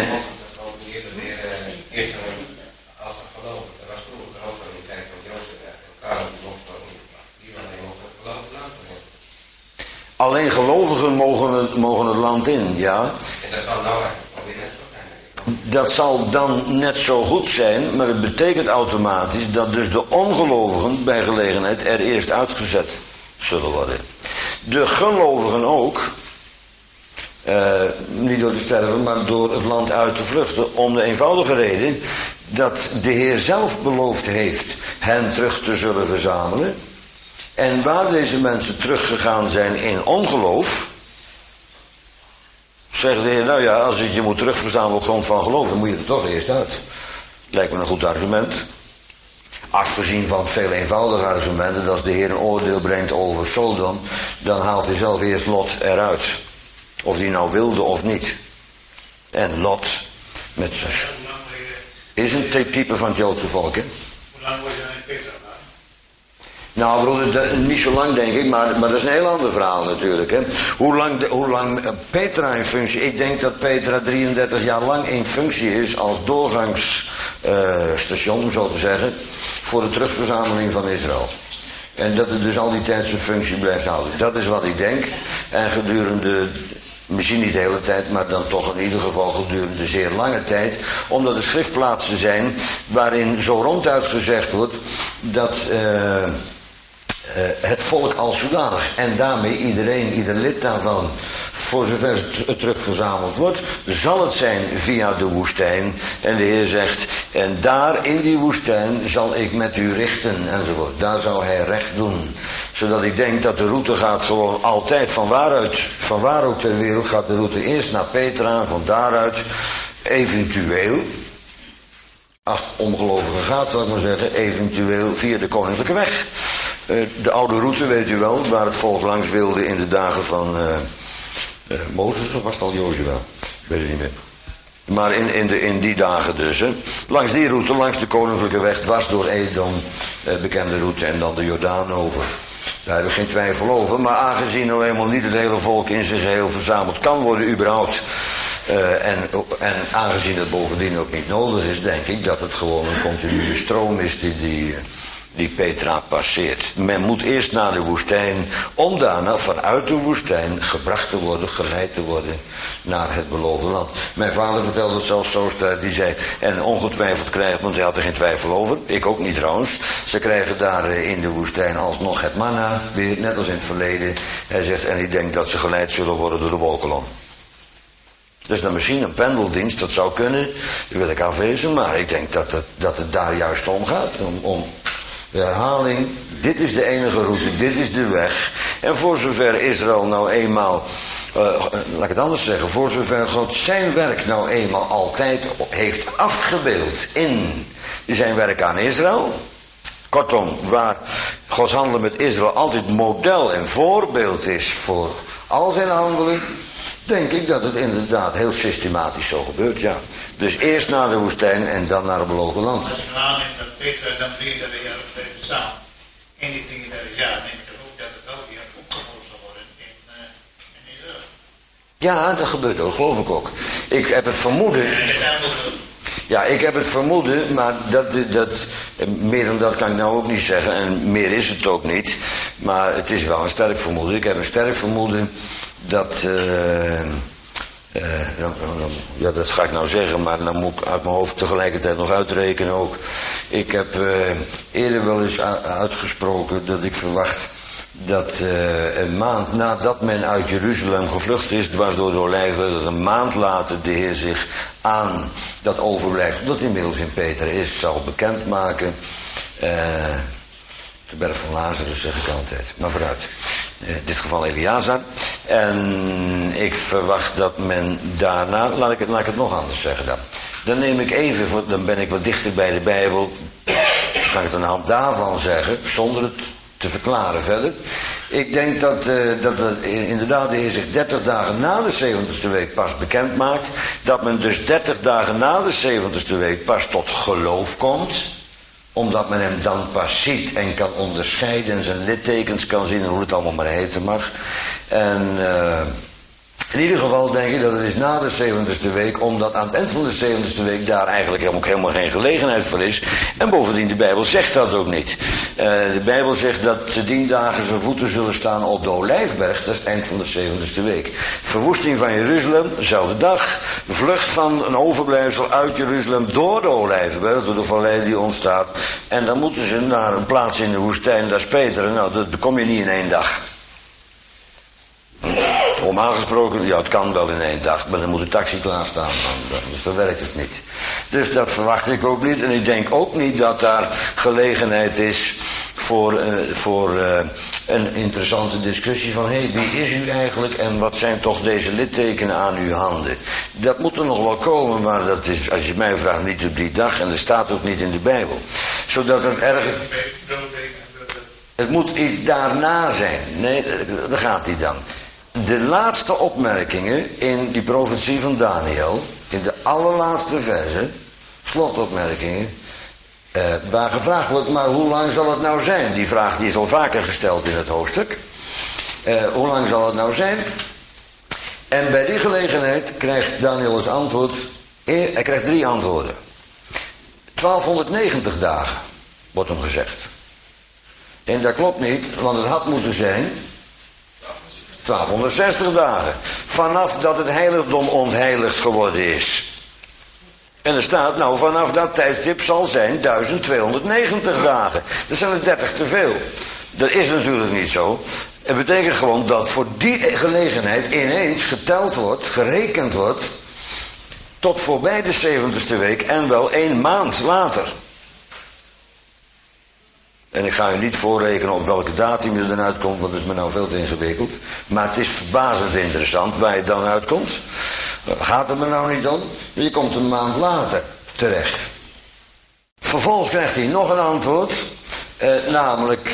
eerst als een geloven, dat was vroeger de autoriteit van Jozef en Caleb mocht dat niet. Die alleen mocht het geloven laten worden. alleen gelovigen mogen het land in, ja. En dat zal nou alweer net zo zijn. Dat zal dan net zo goed zijn, maar het betekent automatisch dat dus de ongelovigen bij gelegenheid er eerst uitgezet zullen worden. De gelovigen ook, niet door te sterven, maar door het land uit te vluchten, om de eenvoudige reden dat de Heer zelf beloofd heeft hen terug te zullen verzamelen. En waar deze mensen teruggegaan zijn in ongeloof, zegt de Heer, nou ja, als ik je moet terugverzamelen op grond van geloof, dan moet je er toch eerst uit. Lijkt me een goed argument. Afgezien van veel eenvoudige argumenten, dat als de Heer een oordeel brengt over Sodom, dan haalt hij zelf eerst Lot eruit. Of die nou wilde of niet. En Lot, met zijn is een type van het Joodse volk, hè? Hoe lang word je dan in Petra? Nou broeder, niet zo lang denk ik, maar dat is een heel ander verhaal natuurlijk. Hè. Hoe lang Petra in functie, ik denk dat Petra 33 jaar lang in functie is als doorgangsstation, om zo te zeggen, voor de terugverzameling van Israël. En dat het dus al die tijd zijn functie blijft houden. Dat is wat ik denk. En gedurende, misschien niet de hele tijd, maar dan toch in ieder geval gedurende zeer lange tijd. Omdat er schriftplaatsen zijn waarin zo ronduit gezegd wordt dat het volk als zodanig en daarmee iedereen, ieder lid daarvan, voor zover het terugverzameld wordt, zal het zijn via de woestijn. En de Heer zegt, en daar in die woestijn zal ik met u richten, enzovoort. Daar zal hij recht doen. Zodat ik denk dat de route gaat gewoon altijd van waar ook ter wereld, gaat de route eerst naar Petra, van daaruit eventueel, als het ongelovigen gaat, zal ik maar zeggen, eventueel via de koninklijke weg. De oude route, weet u wel, waar het volk langs wilde in de dagen van Mozes, of was het al Jozua? Ik weet het niet meer. Maar in die dagen dus. Hè. Langs die route, langs de koninklijke weg, dwars door Edom, bekende route, en dan de Jordaan over. Daar hebben we geen twijfel over. Maar aangezien nou eenmaal niet het hele volk in zijn geheel verzameld kan worden überhaupt. En aangezien het bovendien ook niet nodig is, denk ik dat het gewoon een continue stroom is die Petra passeert. Men moet eerst naar de woestijn, om daarna vanuit de woestijn gebracht te worden, geleid te worden naar het beloofde land. Mijn vader vertelde het zelfs zo sterk, die zei, en ongetwijfeld krijgen, want hij had er geen twijfel over, ik ook niet trouwens, ze krijgen daar in de woestijn alsnog het manna, weer net als in het verleden. Hij zegt, en ik denk dat ze geleid zullen worden door de wolkolom. Dus dan misschien een pendeldienst, dat zou kunnen, dat wil ik afwezen, maar ik denk dat het daar juist om gaat, om de herhaling, dit is de enige route, dit is de weg. En voor zover Israël nou eenmaal, laat ik het anders zeggen, voor zover God zijn werk nou eenmaal altijd heeft afgebeeld in zijn werk aan Israël. Kortom, waar Gods handelen met Israël altijd model en voorbeeld is voor al zijn handelen, denk ik dat het inderdaad heel systematisch zo gebeurt, ja. Dus eerst naar de woestijn en dan naar het beloofde land. Als je aanneemt dat Petra dan 33 jaar blijft bestaan, en die 33 jaar, denk ik ook dat het wel weer opgevolgd zal worden in Israël. Ja, dat gebeurt ook, geloof ik ook. Ik heb het vermoeden. Ja, ik heb het vermoeden, maar meer dan dat kan ik nou ook niet zeggen. En meer is het ook niet. Maar het is wel een sterk vermoeden. Ik heb een sterk vermoeden dat ja, dat ga ik nou zeggen, maar dan moet ik uit mijn hoofd tegelijkertijd nog uitrekenen ook. Ik heb eerder wel eens uitgesproken dat ik verwacht dat een maand nadat men uit Jeruzalem gevlucht is, dwars door de Olijfberg, dat een maand later de Heer zich aan dat overblijfsel, dat inmiddels in Peter is, zal bekendmaken. De berg van Lazarus zeg ik altijd, maar vooruit. In dit geval Eleazar. En ik verwacht dat men daarna, laat ik het nog anders zeggen dan. Dan neem ik even, dan ben ik wat dichter bij de Bijbel. Dan kan ik het aan de hand daarvan zeggen, zonder het te verklaren verder. Ik denk dat inderdaad de Heer zich 30 dagen na de 70ste week pas bekend maakt. Dat men dus 30 dagen na de 70ste week pas tot geloof komt. Omdat men hem dan pas ziet en kan onderscheiden en zijn littekens kan zien en hoe het allemaal maar heten mag. En in ieder geval denk ik dat het is na de 70ste week, omdat aan het eind van de 70ste week daar eigenlijk ook helemaal geen gelegenheid voor is. En bovendien, de Bijbel zegt dat ook niet. De Bijbel zegt dat te 10 dagen zijn voeten zullen staan op de Olijfberg, dat is het eind van de 70ste week. Verwoesting van Jeruzalem, dezelfde dag. Vlucht van een overblijfsel uit Jeruzalem door de Olijfberg, door de vallei die ontstaat. En dan moeten ze naar een plaats in de woestijn, daar is Peter. Nou, dat kom je niet in 1 dag. Normaal gesproken, ja, het kan wel in 1 dag, maar dan moet de taxi klaarstaan, dus dan werkt het niet. Dus dat verwacht ik ook niet. En ik denk ook niet dat daar gelegenheid is voor een interessante discussie van, hé, wie is u eigenlijk en wat zijn toch deze littekenen aan uw handen? Dat moet er nog wel komen, maar dat is, als je mij vraagt, niet op die dag en dat staat ook niet in de Bijbel. Zodat het ergens... Het moet iets daarna zijn. Nee, daar gaat hij dan. De laatste opmerkingen in die profetie van Daniel, in de allerlaatste verse, slotopmerkingen, waar gevraagd wordt, maar hoe lang zal het nou zijn? Die vraag die is al vaker gesteld in het hoofdstuk. Hoe lang zal het nou zijn? En bij die gelegenheid krijgt Daniel als antwoord, hij krijgt 3 antwoorden. 1290 dagen, wordt hem gezegd. En dat klopt niet, want het had moeten zijn 1260 dagen. Vanaf dat het heiligdom ontheiligd geworden is. En er staat, nou, vanaf dat tijdstip zal zijn 1290 dagen. Dat zijn er 30 te veel. Dat is natuurlijk niet zo. Het betekent gewoon dat voor die gelegenheid ineens geteld wordt, gerekend wordt, tot voorbij de 70ste week en wel 1 maand later. En ik ga u niet voorrekenen op welke datum je dan uitkomt, want dat is me nou veel te ingewikkeld. Maar het is verbazend interessant waar je dan uitkomt. Gaat het me nou niet om? Je komt een maand later terecht. Vervolgens krijgt hij nog een antwoord, namelijk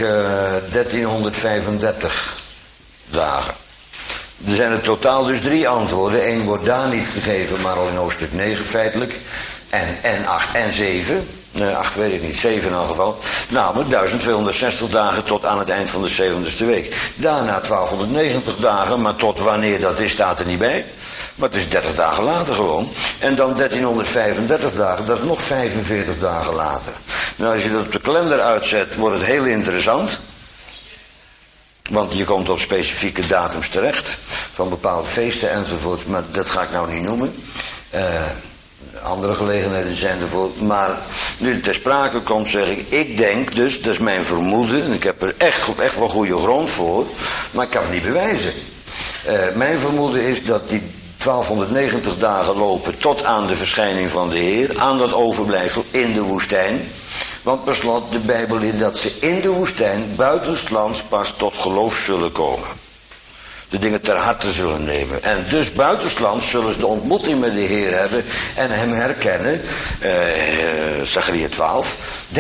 1335 dagen. Er zijn er totaal dus 3 antwoorden. 1 wordt daar niet gegeven, maar al in hoofdstuk 9 feitelijk. En 8 en 7. Nee, 8 weet ik niet, 7 in elk geval. Namelijk 1260 dagen tot aan het eind van de 70ste week. Daarna 1290 dagen, maar tot wanneer dat is, staat er niet bij. Maar het is 30 dagen later gewoon. En dan 1335 dagen, dat is nog 45 dagen later. Nou, als je dat op de kalender uitzet, wordt het heel interessant. Want je komt op specifieke datums terecht. Van bepaalde feesten enzovoort. Maar dat ga ik nou niet noemen. Andere gelegenheden zijn ervoor. Maar nu het ter sprake komt, zeg ik denk dus, dat is mijn vermoeden. En ik heb er echt wel goede grond voor. Maar ik kan het niet bewijzen. Mijn vermoeden is dat die 1290 dagen lopen tot aan de verschijning van de Heer. Aan dat overblijfsel in de woestijn. Want per slot, de Bijbel leert dat ze in de woestijn buitenslands pas tot geloof zullen komen. De dingen ter harte zullen nemen. En dus buitenslands zullen ze de ontmoeting met de Heer hebben en hem herkennen. Zacharia 12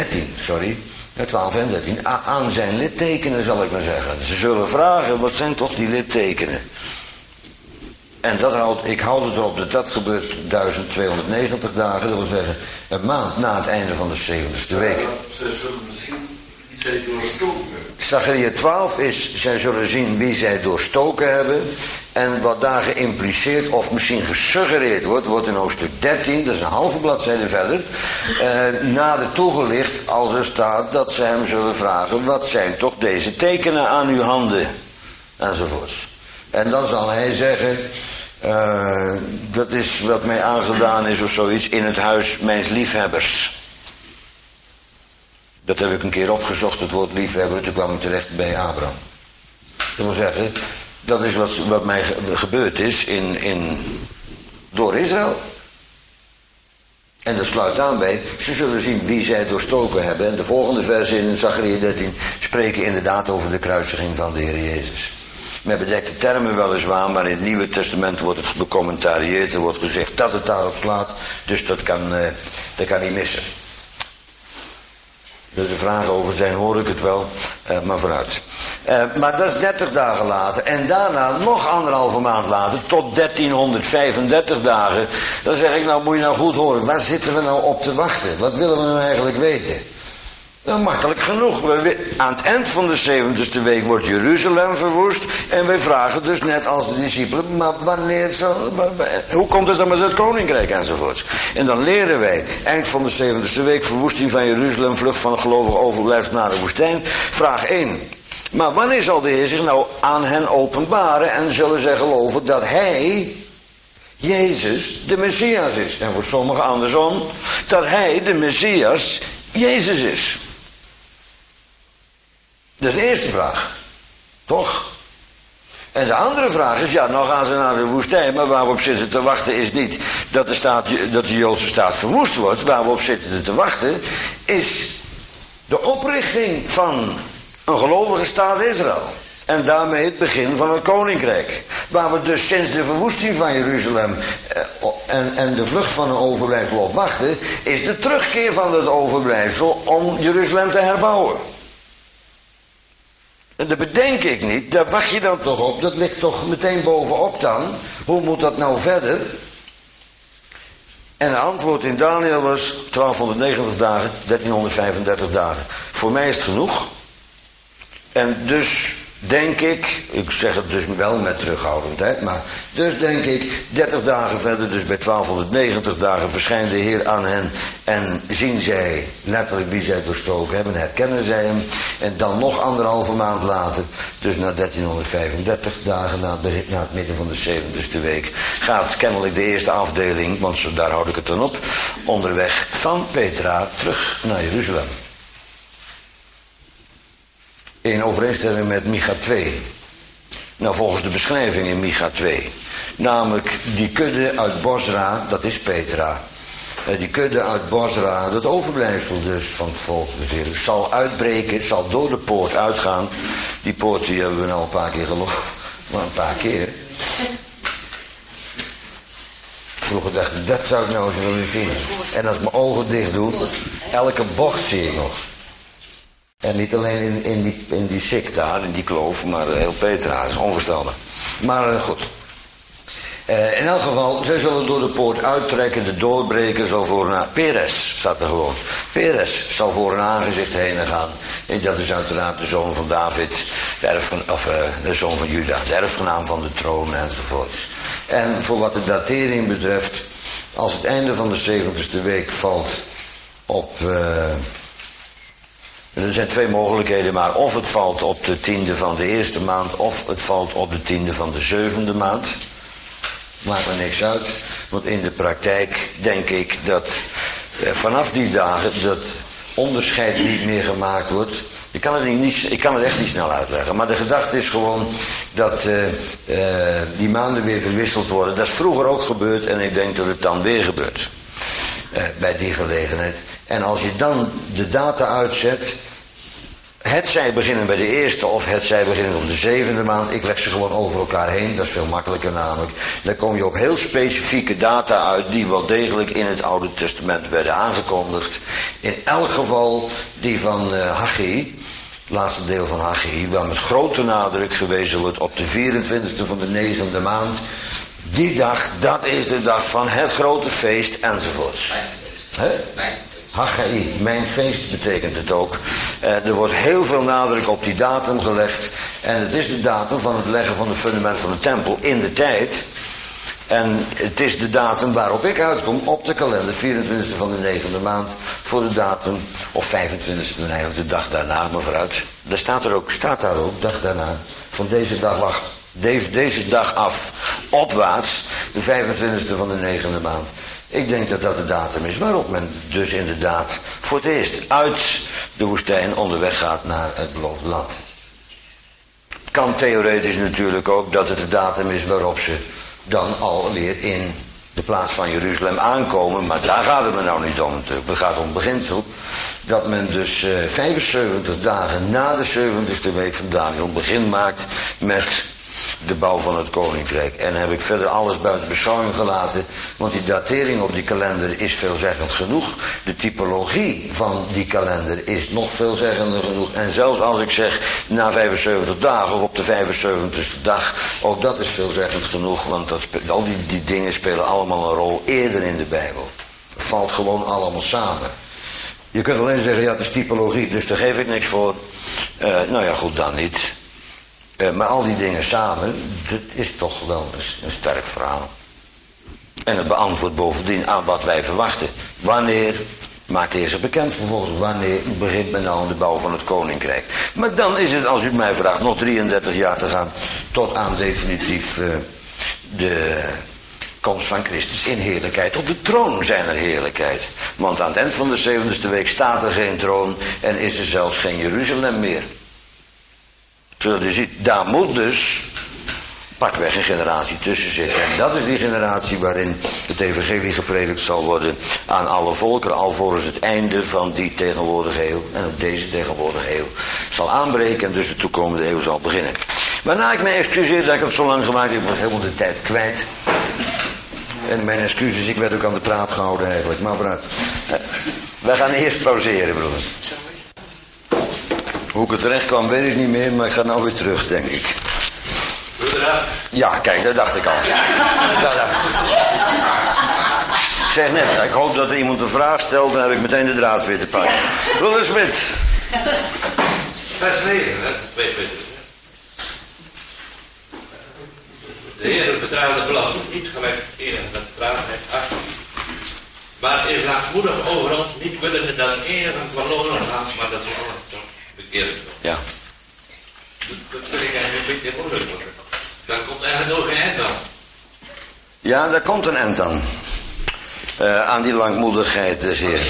en 13. Aan zijn littekenen zal ik maar zeggen. Ze zullen vragen, wat zijn toch die littekenen? En ik houd het erop dat dat gebeurt 1290 dagen. Dat wil zeggen, een maand na het einde van de 70ste week. Ze zullen misschien wie zij doorstoken. Zacharia 12 is, zij zullen zien wie zij doorstoken hebben. En wat daar geïmpliceerd of misschien gesuggereerd wordt in hoofdstuk 13, dat is een halve bladzijde verder, nader toegelicht als er staat dat ze hem zullen vragen, wat zijn toch deze tekenen aan uw handen? Enzovoorts. En dan zal hij zeggen, dat is wat mij aangedaan is of zoiets in het huis mijns liefhebbers. Dat heb ik een keer opgezocht, het woord liefhebber, toen kwam ik terecht bij Abraham. Dat wil zeggen, dat is wat mij gebeurd is door Israël. En dat sluit aan bij, ze zullen zien wie zij doorstoken hebben. En de volgende versen in Zacharia 13 spreken inderdaad over de kruisiging van de Heer Jezus. Met bedekte termen weliswaar, maar in het Nieuwe Testament wordt het becommentarieerd. Er wordt gezegd dat het daarop slaat, dus dat kan niet missen. Dus de vraag over zijn, hoor ik het wel, maar vooruit. Maar dat is 30 dagen later. En daarna nog 1,5 maand later, tot 1335 dagen. Dan zeg ik, nou moet je nou goed horen, waar zitten we nou op te wachten? Wat willen we nou eigenlijk weten? Nou, makkelijk genoeg. Aan het eind van de 70ste week wordt Jeruzalem verwoest. En wij vragen dus net als de discipelen, maar hoe komt het dan met het koninkrijk enzovoorts? En dan leren wij, eind van de 70ste week, verwoesting van Jeruzalem, vlucht van gelovigen overblijft naar de woestijn. Vraag 1. Maar wanneer zal de Heer zich nou aan hen openbaren en zullen zij geloven dat hij, Jezus, de Messias is? En voor sommigen andersom, dat hij, de Messias, Jezus is. Dat is de eerste vraag. Toch? En de andere vraag is, ja, nou gaan ze naar de woestijn, maar waar we op zitten te wachten is niet dat de Joodse staat verwoest wordt. Waar we op zitten te wachten is de oprichting van een gelovige staat Israël. En daarmee het begin van het koninkrijk. Waar we dus sinds de verwoesting van Jeruzalem en de vlucht van een overblijfsel op wachten, is de terugkeer van het overblijfsel om Jeruzalem te herbouwen. En dat bedenk ik niet, daar wacht je dan toch op, dat ligt toch meteen bovenop dan. Hoe moet dat nou verder? En het antwoord in Daniel was 1290 dagen, 1335 dagen. Voor mij is het genoeg. En dus denk ik zeg het dus wel met terughoudendheid, maar dus denk ik 30 dagen verder, dus bij 1290 dagen verschijnt de Heer aan hen en zien zij letterlijk wie zij doorstoken hebben, herkennen zij hem en dan nog 1,5 maand later, dus na 1335 dagen na het midden van de 70ste week, gaat kennelijk de eerste afdeling, want daar houd ik het dan op, onderweg van Petra terug naar Jeruzalem. In overeenstemming met Micha 2. Nou, volgens de beschrijving in Micha 2. Namelijk die kudde uit Bosra, dat is Petra. Die kudde uit Bosra, dat overblijfsel dus van het volk des Heeren, zal uitbreken, zal door de poort uitgaan. Die poort die hebben we nou een paar keer gelopen. Maar een paar keer. Vroeger dacht ik, dat zou ik nou eens willen zien. En als ik mijn ogen dicht doe, elke bocht zie ik nog. En niet alleen in die sik daar, in die kloof, maar heel Petra, dat is onvoorstelbaar. Maar goed. In elk geval, zij zullen door de poort uittrekken, de doorbreker zal voor Peres, staat er gewoon. Peres zal voor hun aangezicht heen gaan. En dat is uiteraard de zoon van David, de zoon van Juda, de erfgenaam van de troon enzovoorts. En voor wat de datering betreft, als het einde van de 70ste week valt op... Er zijn 2 mogelijkheden, maar of het valt op de 10e van de eerste maand, of het valt op de 10e van de 7e maand. Maakt me niks uit, want in de praktijk denk ik dat vanaf die dagen dat onderscheid niet meer gemaakt wordt. Ik kan het echt niet snel uitleggen, maar de gedachte is gewoon dat die maanden weer verwisseld worden. Dat is vroeger ook gebeurd en ik denk dat het dan weer gebeurt. Bij die gelegenheid. En als je dan de data uitzet, hetzij beginnen bij de eerste of hetzij beginnen op de 7e maand, ik leg ze gewoon over elkaar heen, dat is veel makkelijker namelijk. Dan kom je op heel specifieke data uit die wel degelijk in het Oude Testament werden aangekondigd. In elk geval die van Haggai, het laatste deel van Haggai, waar met grote nadruk gewezen wordt op de 24e van de 9e maand. Die dag, dat is de dag van het grote feest enzovoorts. Haggai, mijn feest betekent het ook. Er wordt heel veel nadruk op die datum gelegd. En het is de datum van het leggen van het fundament van de tempel in de tijd. En het is de datum waarop ik uitkom op de kalender, 24e van de 9e maand, voor de datum, of 25e, eigenlijk de dag daarna, maar vooruit. Daar staat daar ook, dag daarna, van deze dag af, opwaarts, de 25e van de 9e maand. Ik denk dat dat de datum is waarop men dus inderdaad voor het eerst uit de woestijn onderweg gaat naar het beloofde land. Het kan theoretisch natuurlijk ook dat het de datum is waarop ze dan alweer in de plaats van Jeruzalem aankomen, maar daar gaat het me nou niet om natuurlijk. Het gaat om het beginsel dat men dus 75 dagen na de 70ste week van Daniel begin maakt met de bouw van het koninkrijk. En heb ik verder alles buiten beschouwing gelaten, want die datering op die kalender is veelzeggend genoeg. De typologie van die kalender is nog veelzeggender genoeg. En zelfs als ik zeg na 75 dagen of op de 75ste dag, ook dat is veelzeggend genoeg, want al die dingen spelen allemaal een rol eerder in de Bijbel. Het valt gewoon allemaal samen. Je kunt alleen zeggen, ja, het is typologie, dus daar geef ik niks voor. Nou ja, goed, dan niet. Maar al die dingen samen, dat is toch wel een sterk verhaal. En het beantwoordt bovendien aan wat wij verwachten. Wanneer, maakt eerst bekend vervolgens, wanneer begint men nou aan de bouw van het koninkrijk. Maar dan is het, als u mij vraagt, nog 33 jaar te gaan tot aan definitief de komst van Christus in heerlijkheid. Op de troon zijn er heerlijkheid. Want aan het eind van de 70ste week staat er geen troon en is er zelfs geen Jeruzalem meer. Zodat u ziet, daar moet dus pakweg een generatie tussen zitten. En dat is die generatie waarin het evangelie gepredikt zal worden aan alle volkeren, alvorens het einde van die tegenwoordige eeuw en op deze tegenwoordige eeuw zal aanbreken en dus de toekomende eeuw zal beginnen. Waarna ik mij excuseer dat ik het zo lang gemaakt heb, ik was helemaal de tijd kwijt. En mijn excuses, ik werd ook aan de praat gehouden eigenlijk, maar vooruit. Wij gaan eerst pauzeren, broer. Hoe ik er terecht kwam, weet ik niet meer, maar ik ga nou weer terug, denk ik. Ja, kijk, dat dacht ik al. Ik zeg net, ik hoop dat er iemand een vraag stelt, dan heb ik meteen de draad weer te pakken. Broeder Smit. Vers 9, hè? 2 Petrus. De Heer betrouwde belast niet gelijk eer met traagheid achter. Maar is laagmoedig over ons, niet willen ze dan eer en verloren gaan, maar dat is toch bekeerd. Ja. Dat vind ik eigenlijk een beetje moeilijk worden. Dan komt eigenlijk nog geen eind aan. Ja, daar komt een eind aan. Aan die langmoedigheid des Heer.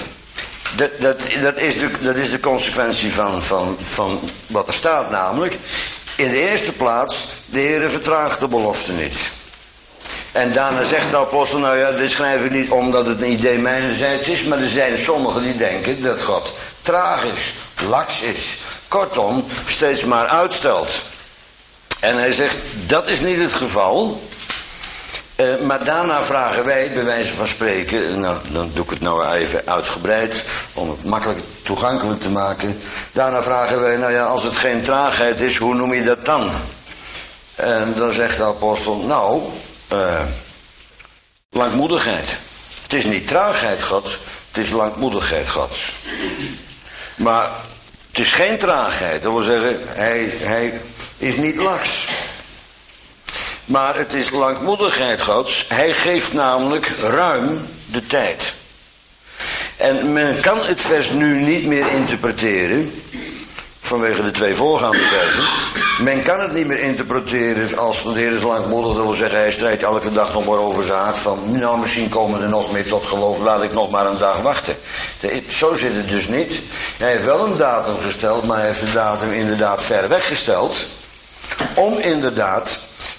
Dat is de consequentie van wat er staat, namelijk. In de eerste plaats, de Heer vertraagt de belofte niet. En daarna zegt de apostel, nou ja, dit schrijf ik niet omdat het een idee mijnerzijds is, maar er zijn sommigen die denken dat God traag is, laks is. Kortom, steeds maar uitstelt. En hij zegt, dat is niet het geval. Maar daarna vragen wij, bij wijze van spreken, nou, dan doe ik het nou even uitgebreid, om het makkelijk toegankelijk te maken. Daarna vragen wij, nou ja, als het geen traagheid is, hoe noem je dat dan? En dan zegt de apostel, nou, langmoedigheid. Het is niet traagheid Gods, het is langmoedigheid Gods. Maar het is geen traagheid, dat wil zeggen, hij is niet laks. Maar het is langmoedigheid Gods. Hij geeft namelijk ruim de tijd. En men kan het vers nu niet meer interpreteren, vanwege de 2 voorgaande versen. Men kan het niet meer interpreteren als de Heer is langmoedig, dat wil zeggen hij strijdt elke dag nog maar over zijn hart van, nou misschien komen er nog meer tot geloof, laat ik nog maar een dag wachten. Zo zit het dus niet. Hij heeft wel een datum gesteld, maar hij heeft de datum inderdaad ver weggesteld, om inderdaad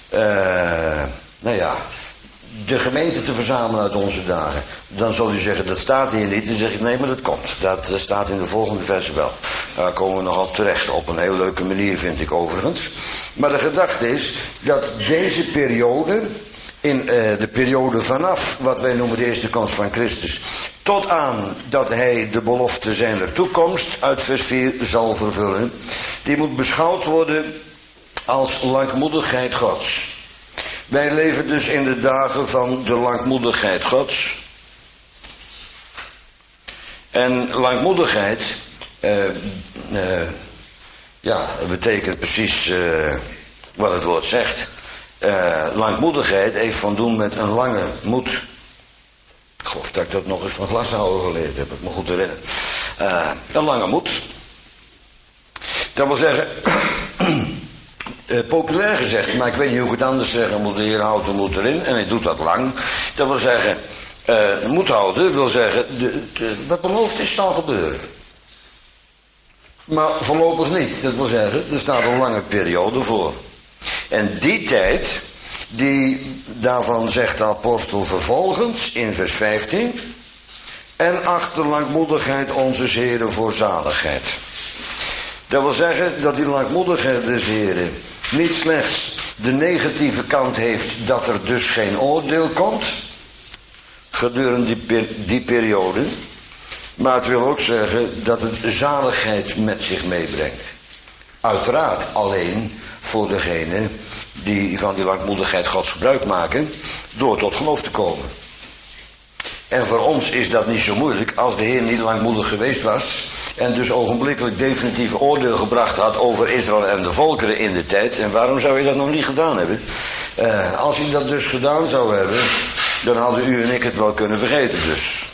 de gemeente te verzamelen uit onze dagen. Dan zal u zeggen, dat staat hier niet. Dan zeg ik, nee, maar dat komt. Dat staat in de volgende versen wel. Daar komen we nog op terecht. Op een heel leuke manier, vind ik overigens. Maar de gedachte is dat deze periode, in de periode vanaf wat wij noemen de eerste komst van Christus, tot aan dat hij de belofte zijner toekomst uit vers 4 zal vervullen, die moet beschouwd worden als langmoedigheid Gods. Wij leven dus in de dagen van de langmoedigheid Gods. En langmoedigheid betekent precies wat het woord zegt. Langmoedigheid heeft van doen met een lange moed. Ik geloof dat ik dat nog eens van Glashouwer geleerd heb, ik me goed herinner. Een lange moed. Dat wil zeggen, populair gezegd, maar ik weet niet hoe ik het anders zeggen moet, de Heer houdt de moed erin en hij doet dat lang. Dat wil zeggen, moed houden wil zeggen, wat beloofd is zal gebeuren. Maar voorlopig niet, dat wil zeggen, er staat een lange periode voor. En die tijd, Daarvan zegt de apostel vervolgens in vers 15. En achter langmoedigheid onze Heren voor zaligheid. Dat wil zeggen dat die langmoedigheid des Heren niet slechts de negatieve kant heeft dat er dus geen oordeel komt gedurende die periode, maar het wil ook zeggen dat het zaligheid met zich meebrengt. Uiteraard alleen voor degenen die van die langmoedigheid Gods gebruik maken door tot geloof te komen. En voor ons is dat niet zo moeilijk als de Heer niet langmoedig geweest was en dus ogenblikkelijk definitief oordeel gebracht had over Israël en de volkeren in de tijd. En waarom zou hij dat nog niet gedaan hebben? Als hij dat dus gedaan zou hebben, dan hadden u en ik het wel kunnen vergeten dus.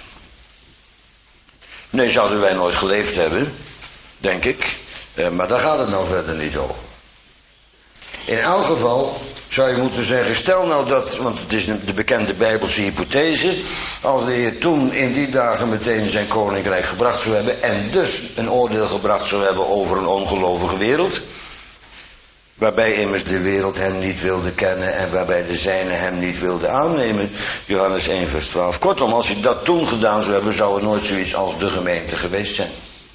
Nee, zouden wij nooit geleefd hebben, denk ik. Maar daar gaat het nou verder niet over. In elk geval zou je moeten zeggen, stel nou dat, want het is de bekende Bijbelse hypothese, als de Heer toen in die dagen meteen zijn koninkrijk gebracht zou hebben en dus een oordeel gebracht zou hebben over een ongelovige wereld, waarbij immers de wereld hem niet wilde kennen en waarbij de zijnen hem niet wilden aannemen, Johannes 1 vers 12. Kortom, als hij dat toen gedaan zou hebben, zou er nooit zoiets als de gemeente geweest zijn.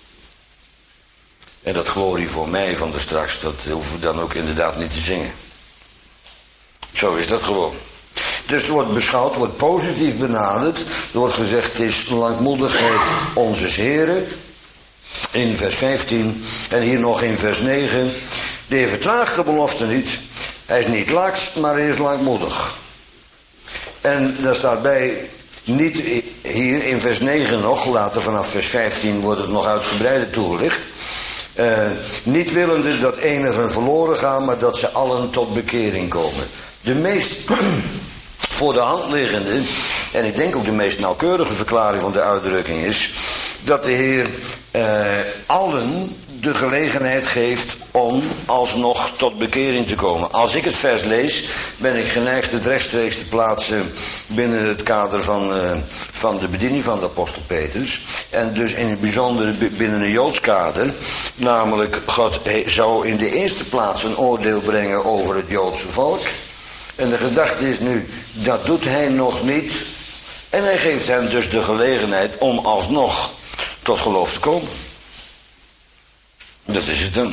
En dat glorie voor mij van de straks, dat hoeven we dan ook inderdaad niet te zingen. Zo is dat gewoon. Dus het wordt beschouwd, wordt positief benaderd. Er wordt gezegd, het is langmoedigheid onze Heren. In vers 15 en hier nog in vers 9. De Heer vertraagt de belofte niet. Hij is niet laks, maar hij is langmoedig. En daar staat bij, niet hier in vers 9 nog, later vanaf vers 15 wordt het nog uitgebreider toegelicht. Niet willende dat enigen verloren gaan, maar dat ze allen tot bekering komen. De meest voor de hand liggende, en ik denk ook de meest nauwkeurige verklaring van de uitdrukking is, dat de Heer allen de gelegenheid geeft om alsnog tot bekering te komen. Als ik het vers lees, ben ik geneigd het rechtstreeks te plaatsen binnen het kader van de bediening van de apostel Petrus. En dus in het bijzonder binnen een Joods kader. Namelijk, God zou in de eerste plaats een oordeel brengen over het Joodse volk. En de gedachte is nu, dat doet hij nog niet. En hij geeft hem dus de gelegenheid om alsnog tot geloof te komen. Dat is het dan.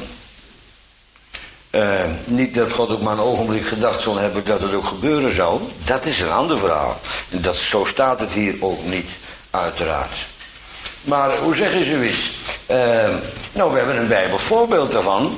Niet dat God ook maar een ogenblik gedacht zal hebben dat het ook gebeuren zou. Dat is een ander verhaal. En zo staat het hier ook niet, uiteraard. Maar hoe zeg je zoiets? Nou, we hebben een Bijbelvoorbeeld daarvan.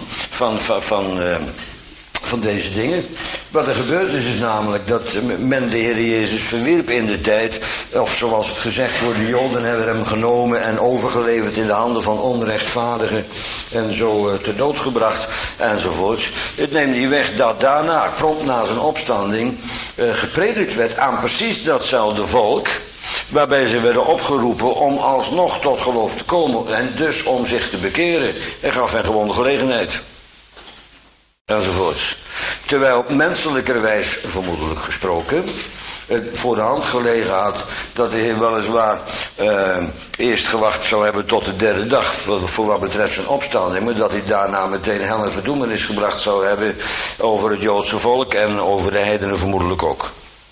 Van deze dingen. Wat er gebeurd is namelijk dat men de Heer Jezus verwierp in de tijd. Of zoals het gezegd wordt, de Joden hebben hem genomen en overgeleverd in de handen van onrechtvaardigen. En zo ter dood gebracht enzovoorts. Het neemt niet weg dat daarna, prompt na zijn opstanding, gepredikt werd aan precies datzelfde volk. Waarbij ze werden opgeroepen om alsnog tot geloof te komen. En dus om zich te bekeren. Hij gaf hen gewoon de gelegenheid. Enzovoorts. Terwijl menselijkerwijs, vermoedelijk gesproken, het voor de hand gelegen had dat de Heer weliswaar eerst gewacht zou hebben tot de derde dag voor wat betreft zijn opstanding, maar dat hij daarna meteen hel en verdoemenis gebracht zou hebben over het Joodse volk en over de heidenen vermoedelijk ook.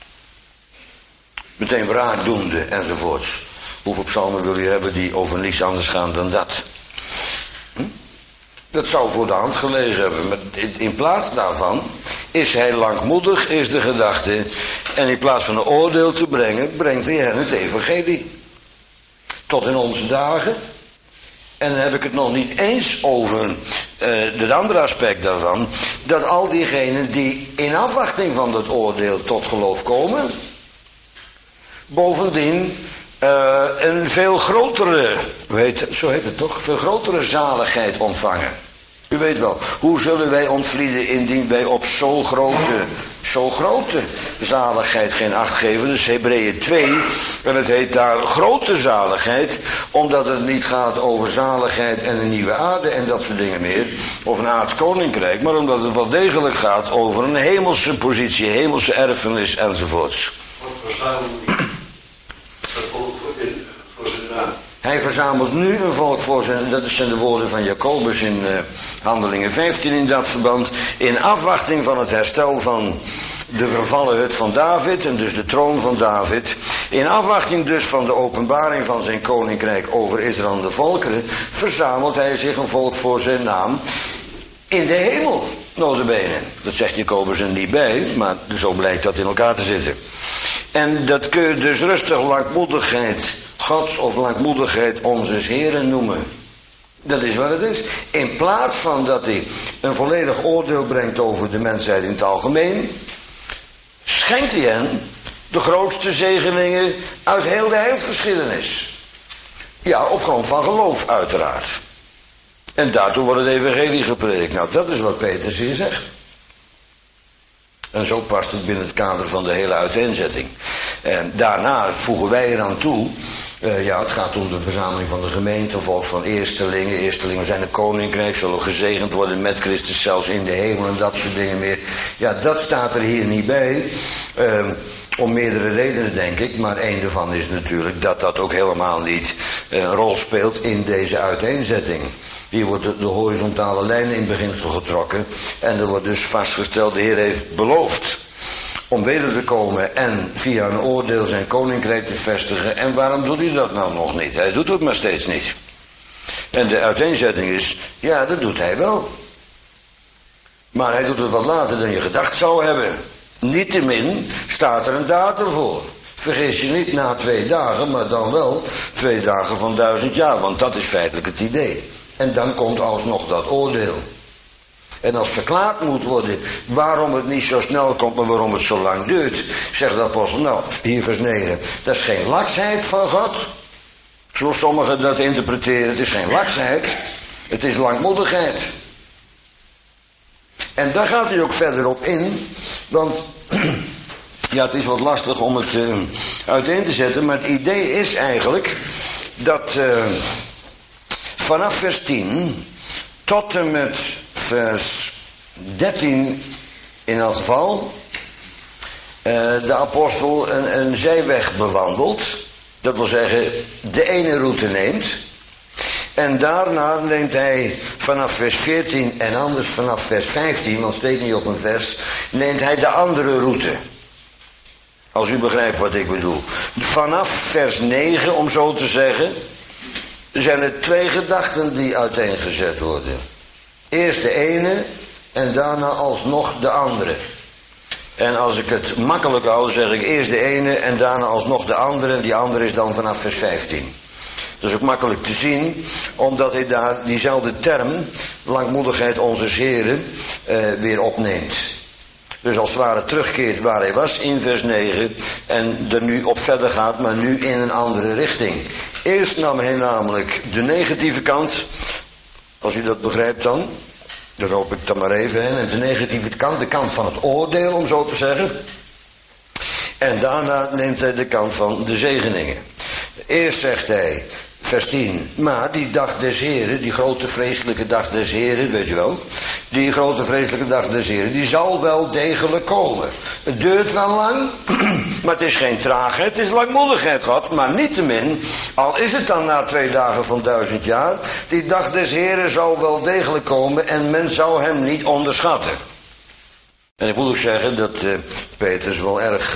Meteen wraak doende enzovoorts. Hoeveel psalmen wil je hebben die over niets anders gaan dan dat? Dat zou voor de hand gelegen hebben. Maar in plaats daarvan is hij langmoedig, is de gedachte. En in plaats van een oordeel te brengen, brengt hij hen het evangelie. Tot in onze dagen. En dan heb ik het nog niet eens over het andere aspect daarvan. Dat al diegenen die in afwachting van dat oordeel tot geloof komen, bovendien een veel grotere, zo heet het toch, veel grotere zaligheid ontvangen. U weet wel, hoe zullen wij ontvlieden indien wij op zo grote zaligheid geen acht geven. Dus Hebreeën 2, en het heet daar grote zaligheid, omdat het niet gaat over zaligheid en een nieuwe aarde en dat soort dingen meer, of een aards koninkrijk, maar omdat het wel degelijk gaat over een hemelse positie, hemelse erfenis enzovoorts. Hij verzamelt nu een volk voor zijn, dat zijn de woorden van Jacobus in Handelingen 15 in dat verband, in afwachting van het herstel van de vervallen hut van David en dus de troon van David. In afwachting dus van de openbaring van zijn koninkrijk over Israël en de volkeren, verzamelt hij zich een volk voor zijn naam in de hemel, nota bene. Dat zegt Jacobus er niet bij, maar zo blijkt dat in elkaar te zitten. En dat kun je dus rustig langmoedigheid Gods of langmoedigheid onzes Heren noemen. Dat is wat het is. In plaats van dat hij een volledig oordeel brengt over de mensheid in het algemeen, schenkt hij hen de grootste zegeningen uit heel de heilsgeschiedenis. Ja, op grond van geloof uiteraard. En daartoe wordt het evangelie gepredikt. Nou, dat is wat Petrus hier zegt. En zo past het binnen het kader van de hele uiteenzetting. En daarna voegen wij eraan toe. Het gaat om de verzameling van de gemeente, volk van eerstelingen. Eerstelingen zijn een koninkrijk, zullen gezegend worden met Christus zelfs in de hemel en dat soort dingen meer. Ja, dat staat er hier niet bij. Om meerdere redenen denk ik, maar één daarvan is natuurlijk dat dat ook helemaal niet een rol speelt in deze uiteenzetting. Hier wordt de horizontale lijn in beginsel getrokken en er wordt dus vastgesteld, de Heer heeft beloofd om weder te komen en via een oordeel zijn koninkrijk te vestigen. En waarom doet hij dat nou nog niet? Hij doet het maar steeds niet. En de uiteenzetting is, ja, dat doet hij wel. Maar hij doet het wat later dan je gedacht zou hebben. Niettemin staat er een datum voor. Vergis je niet na 2 dagen, maar dan wel 2 dagen van 1000 jaar. Want dat is feitelijk het idee. En dan komt alsnog dat oordeel. En als verklaard moet worden waarom het niet zo snel komt, maar waarom het zo lang duurt, zegt de apostel, nou, hier vers 9, dat is geen laksheid van God. Zoals sommigen dat interpreteren, het is geen laksheid, het is langmoedigheid. En daar gaat hij ook verder op in, want ja, het is wat lastig om het uiteen te zetten, maar het idee is eigenlijk dat vanaf vers 10 tot en met vers 13 in elk geval de apostel een zijweg bewandelt. Dat wil zeggen, de ene route neemt. En daarna neemt hij vanaf vers 14 en anders vanaf vers 15, want steekt niet op een vers, neemt hij de andere route. Als u begrijpt wat ik bedoel. Vanaf vers 9, om zo te zeggen, zijn er 2 gedachten die uiteengezet worden. Eerst de ene en daarna alsnog de andere. En als ik het makkelijk hou, zeg ik eerst de ene en daarna alsnog de andere. En die andere is dan vanaf vers 15. Dat is ook makkelijk te zien, omdat hij daar diezelfde term, langmoedigheid onzes Heren, weer opneemt. Dus als het ware terugkeert waar hij was in vers 9 en er nu op verder gaat, maar nu in een andere richting. Eerst nam hij namelijk de negatieve kant, als u dat begrijpt dan, dat hoop ik dan maar even, en de negatieve kant, de kant van het oordeel om zo te zeggen. En daarna neemt hij de kant van de zegeningen. Eerst zegt hij, vers 10, maar die dag des Heren, die grote vreselijke dag des Heren, weet je wel, die grote vreselijke dag des Heren, die zal wel degelijk komen. Het duurt wel lang, maar het is geen traagheid, het is langmoedigheid, God. Maar niettemin, al is het dan na 2 dagen van 1000 jaar, die dag des Heren zal wel degelijk komen en men zou hem niet onderschatten. En ik moet ook zeggen dat Petrus wel erg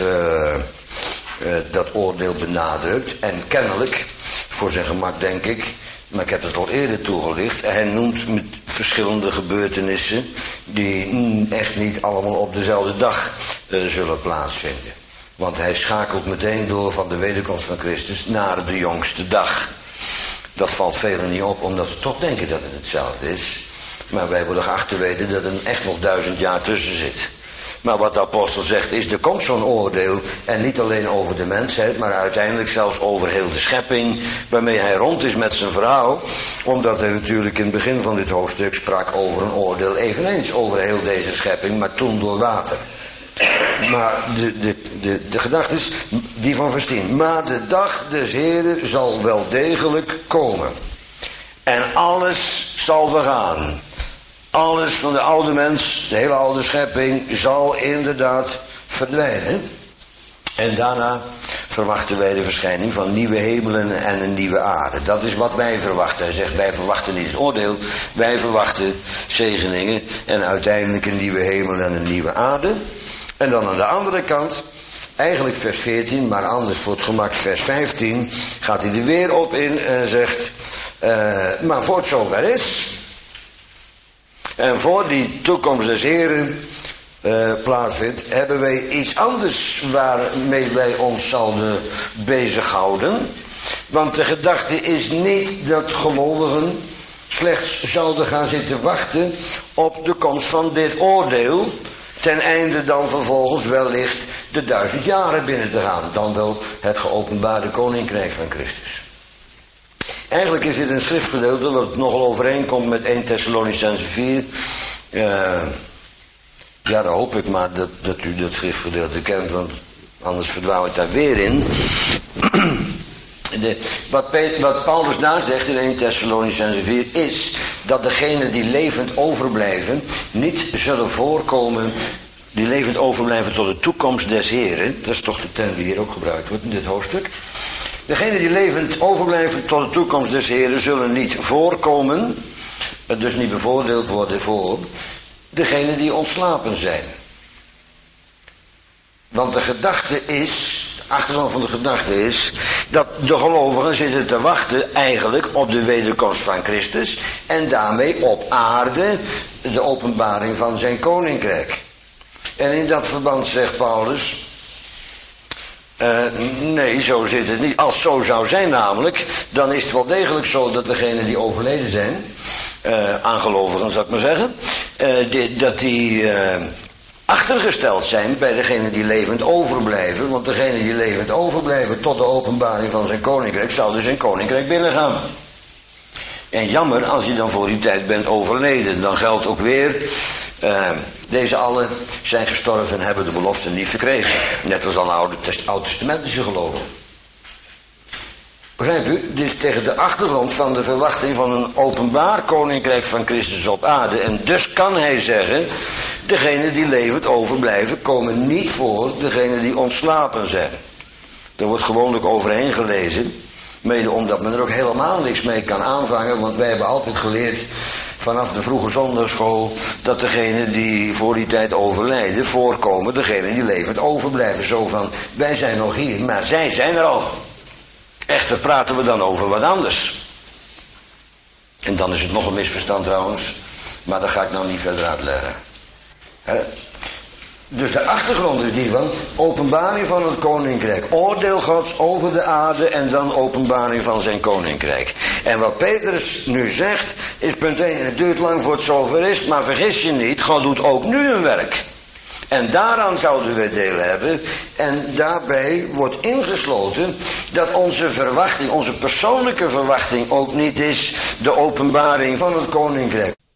dat oordeel benadrukt. En kennelijk, voor zijn gemak denk ik, maar ik heb het al eerder toegelicht, hij noemt met verschillende gebeurtenissen die echt niet allemaal op dezelfde dag zullen plaatsvinden. Want hij schakelt meteen door van de wederkomst van Christus naar de jongste dag. Dat valt velen niet op, omdat ze toch denken dat het hetzelfde is. Maar wij worden geacht te weten dat er echt nog 1000 jaar tussen zit. Maar wat de apostel zegt is, er komt zo'n oordeel, en niet alleen over de mensheid, maar uiteindelijk zelfs over heel de schepping, waarmee hij rond is met zijn verhaal, omdat hij natuurlijk in het begin van dit hoofdstuk sprak over een oordeel, eveneens over heel deze schepping, maar toen door water. Maar de gedachte is die van vers 10. Maar de dag des Heren zal wel degelijk komen. En alles zal vergaan. Alles van de oude mens, de hele oude schepping, zal inderdaad verdwijnen. En daarna verwachten wij de verschijning van nieuwe hemelen en een nieuwe aarde. Dat is wat wij verwachten. Hij zegt, wij verwachten niet het oordeel. Wij verwachten zegeningen en uiteindelijk een nieuwe hemel en een nieuwe aarde. En dan aan de andere kant, eigenlijk vers 14, maar anders voor het gemak vers 15, gaat hij er weer op in en zegt, maar voor het zover is, en voor die toekomst des Heren plaatsvindt, hebben wij iets anders waarmee wij ons zouden bezighouden. Want de gedachte is niet dat gelovigen slechts zouden gaan zitten wachten op de komst van dit oordeel, ten einde dan vervolgens wellicht de 1000 jaren binnen te gaan, dan wel het geopenbaarde koninkrijk van Christus. Eigenlijk is dit een schriftgedeelte wat nogal overeenkomt met 1 Thessalonicenzen 4. Ja, dan hoop ik maar dat u dat schriftgedeelte kent, want anders verdwaal ik daar weer in. Wat Paulus daar zegt in 1 Thessalonicenzen 4 is dat degenen die levend overblijven niet zullen voorkomen, die levend overblijven tot de toekomst des Heren. Dat is toch de term die hier ook gebruikt wordt in dit hoofdstuk. Degenen die levend overblijven tot de toekomst des Heren zullen niet voorkomen, dus niet bevoordeeld worden voor degenen die ontslapen zijn. Want de gedachte is, de achtergrond van de gedachte is, dat de gelovigen zitten te wachten eigenlijk op de wederkomst van Christus en daarmee op aarde de openbaring van zijn koninkrijk. En in dat verband zegt Paulus, nee, zo zit het niet. Als het zo zou zijn namelijk, dan is het wel degelijk zo dat degenen die overleden zijn, aan gelovigen zou ik maar zeggen, dat die achtergesteld zijn bij degenen die levend overblijven. Want degenen die levend overblijven tot de openbaring van zijn koninkrijk, zouden zijn koninkrijk binnengaan. En jammer als je dan voor die tijd bent overleden. Dan geldt ook weer, deze allen zijn gestorven en hebben de belofte niet verkregen. Net als alle oud-testamentische gelovigen. Begrijp u? Dit is tegen de achtergrond van de verwachting van een openbaar koninkrijk van Christus op aarde. En dus kan hij zeggen, degenen die levend overblijven komen niet voor degenen die ontslapen zijn. Daar wordt gewoonlijk overheen gelezen. Mede omdat men er ook helemaal niks mee kan aanvangen. Want wij hebben altijd geleerd vanaf de vroege zondagschool dat degenen die voor die tijd overlijden voorkomen degenen die levend overblijven. Zo van, wij zijn nog hier, maar zij zijn er al. Echter praten we dan over wat anders. En dan is het nog een misverstand trouwens. Maar dat ga ik nou niet verder uitleggen. Dus de achtergrond is die van openbaring van het koninkrijk. Oordeel Gods over de aarde en dan openbaring van zijn koninkrijk. En wat Petrus nu zegt is punt 1. Het duurt lang voor het zover is, maar vergis je niet, God doet ook nu een werk. En daaraan zouden we deel hebben. En daarbij wordt ingesloten dat onze verwachting, onze persoonlijke verwachting ook niet is de openbaring van het koninkrijk.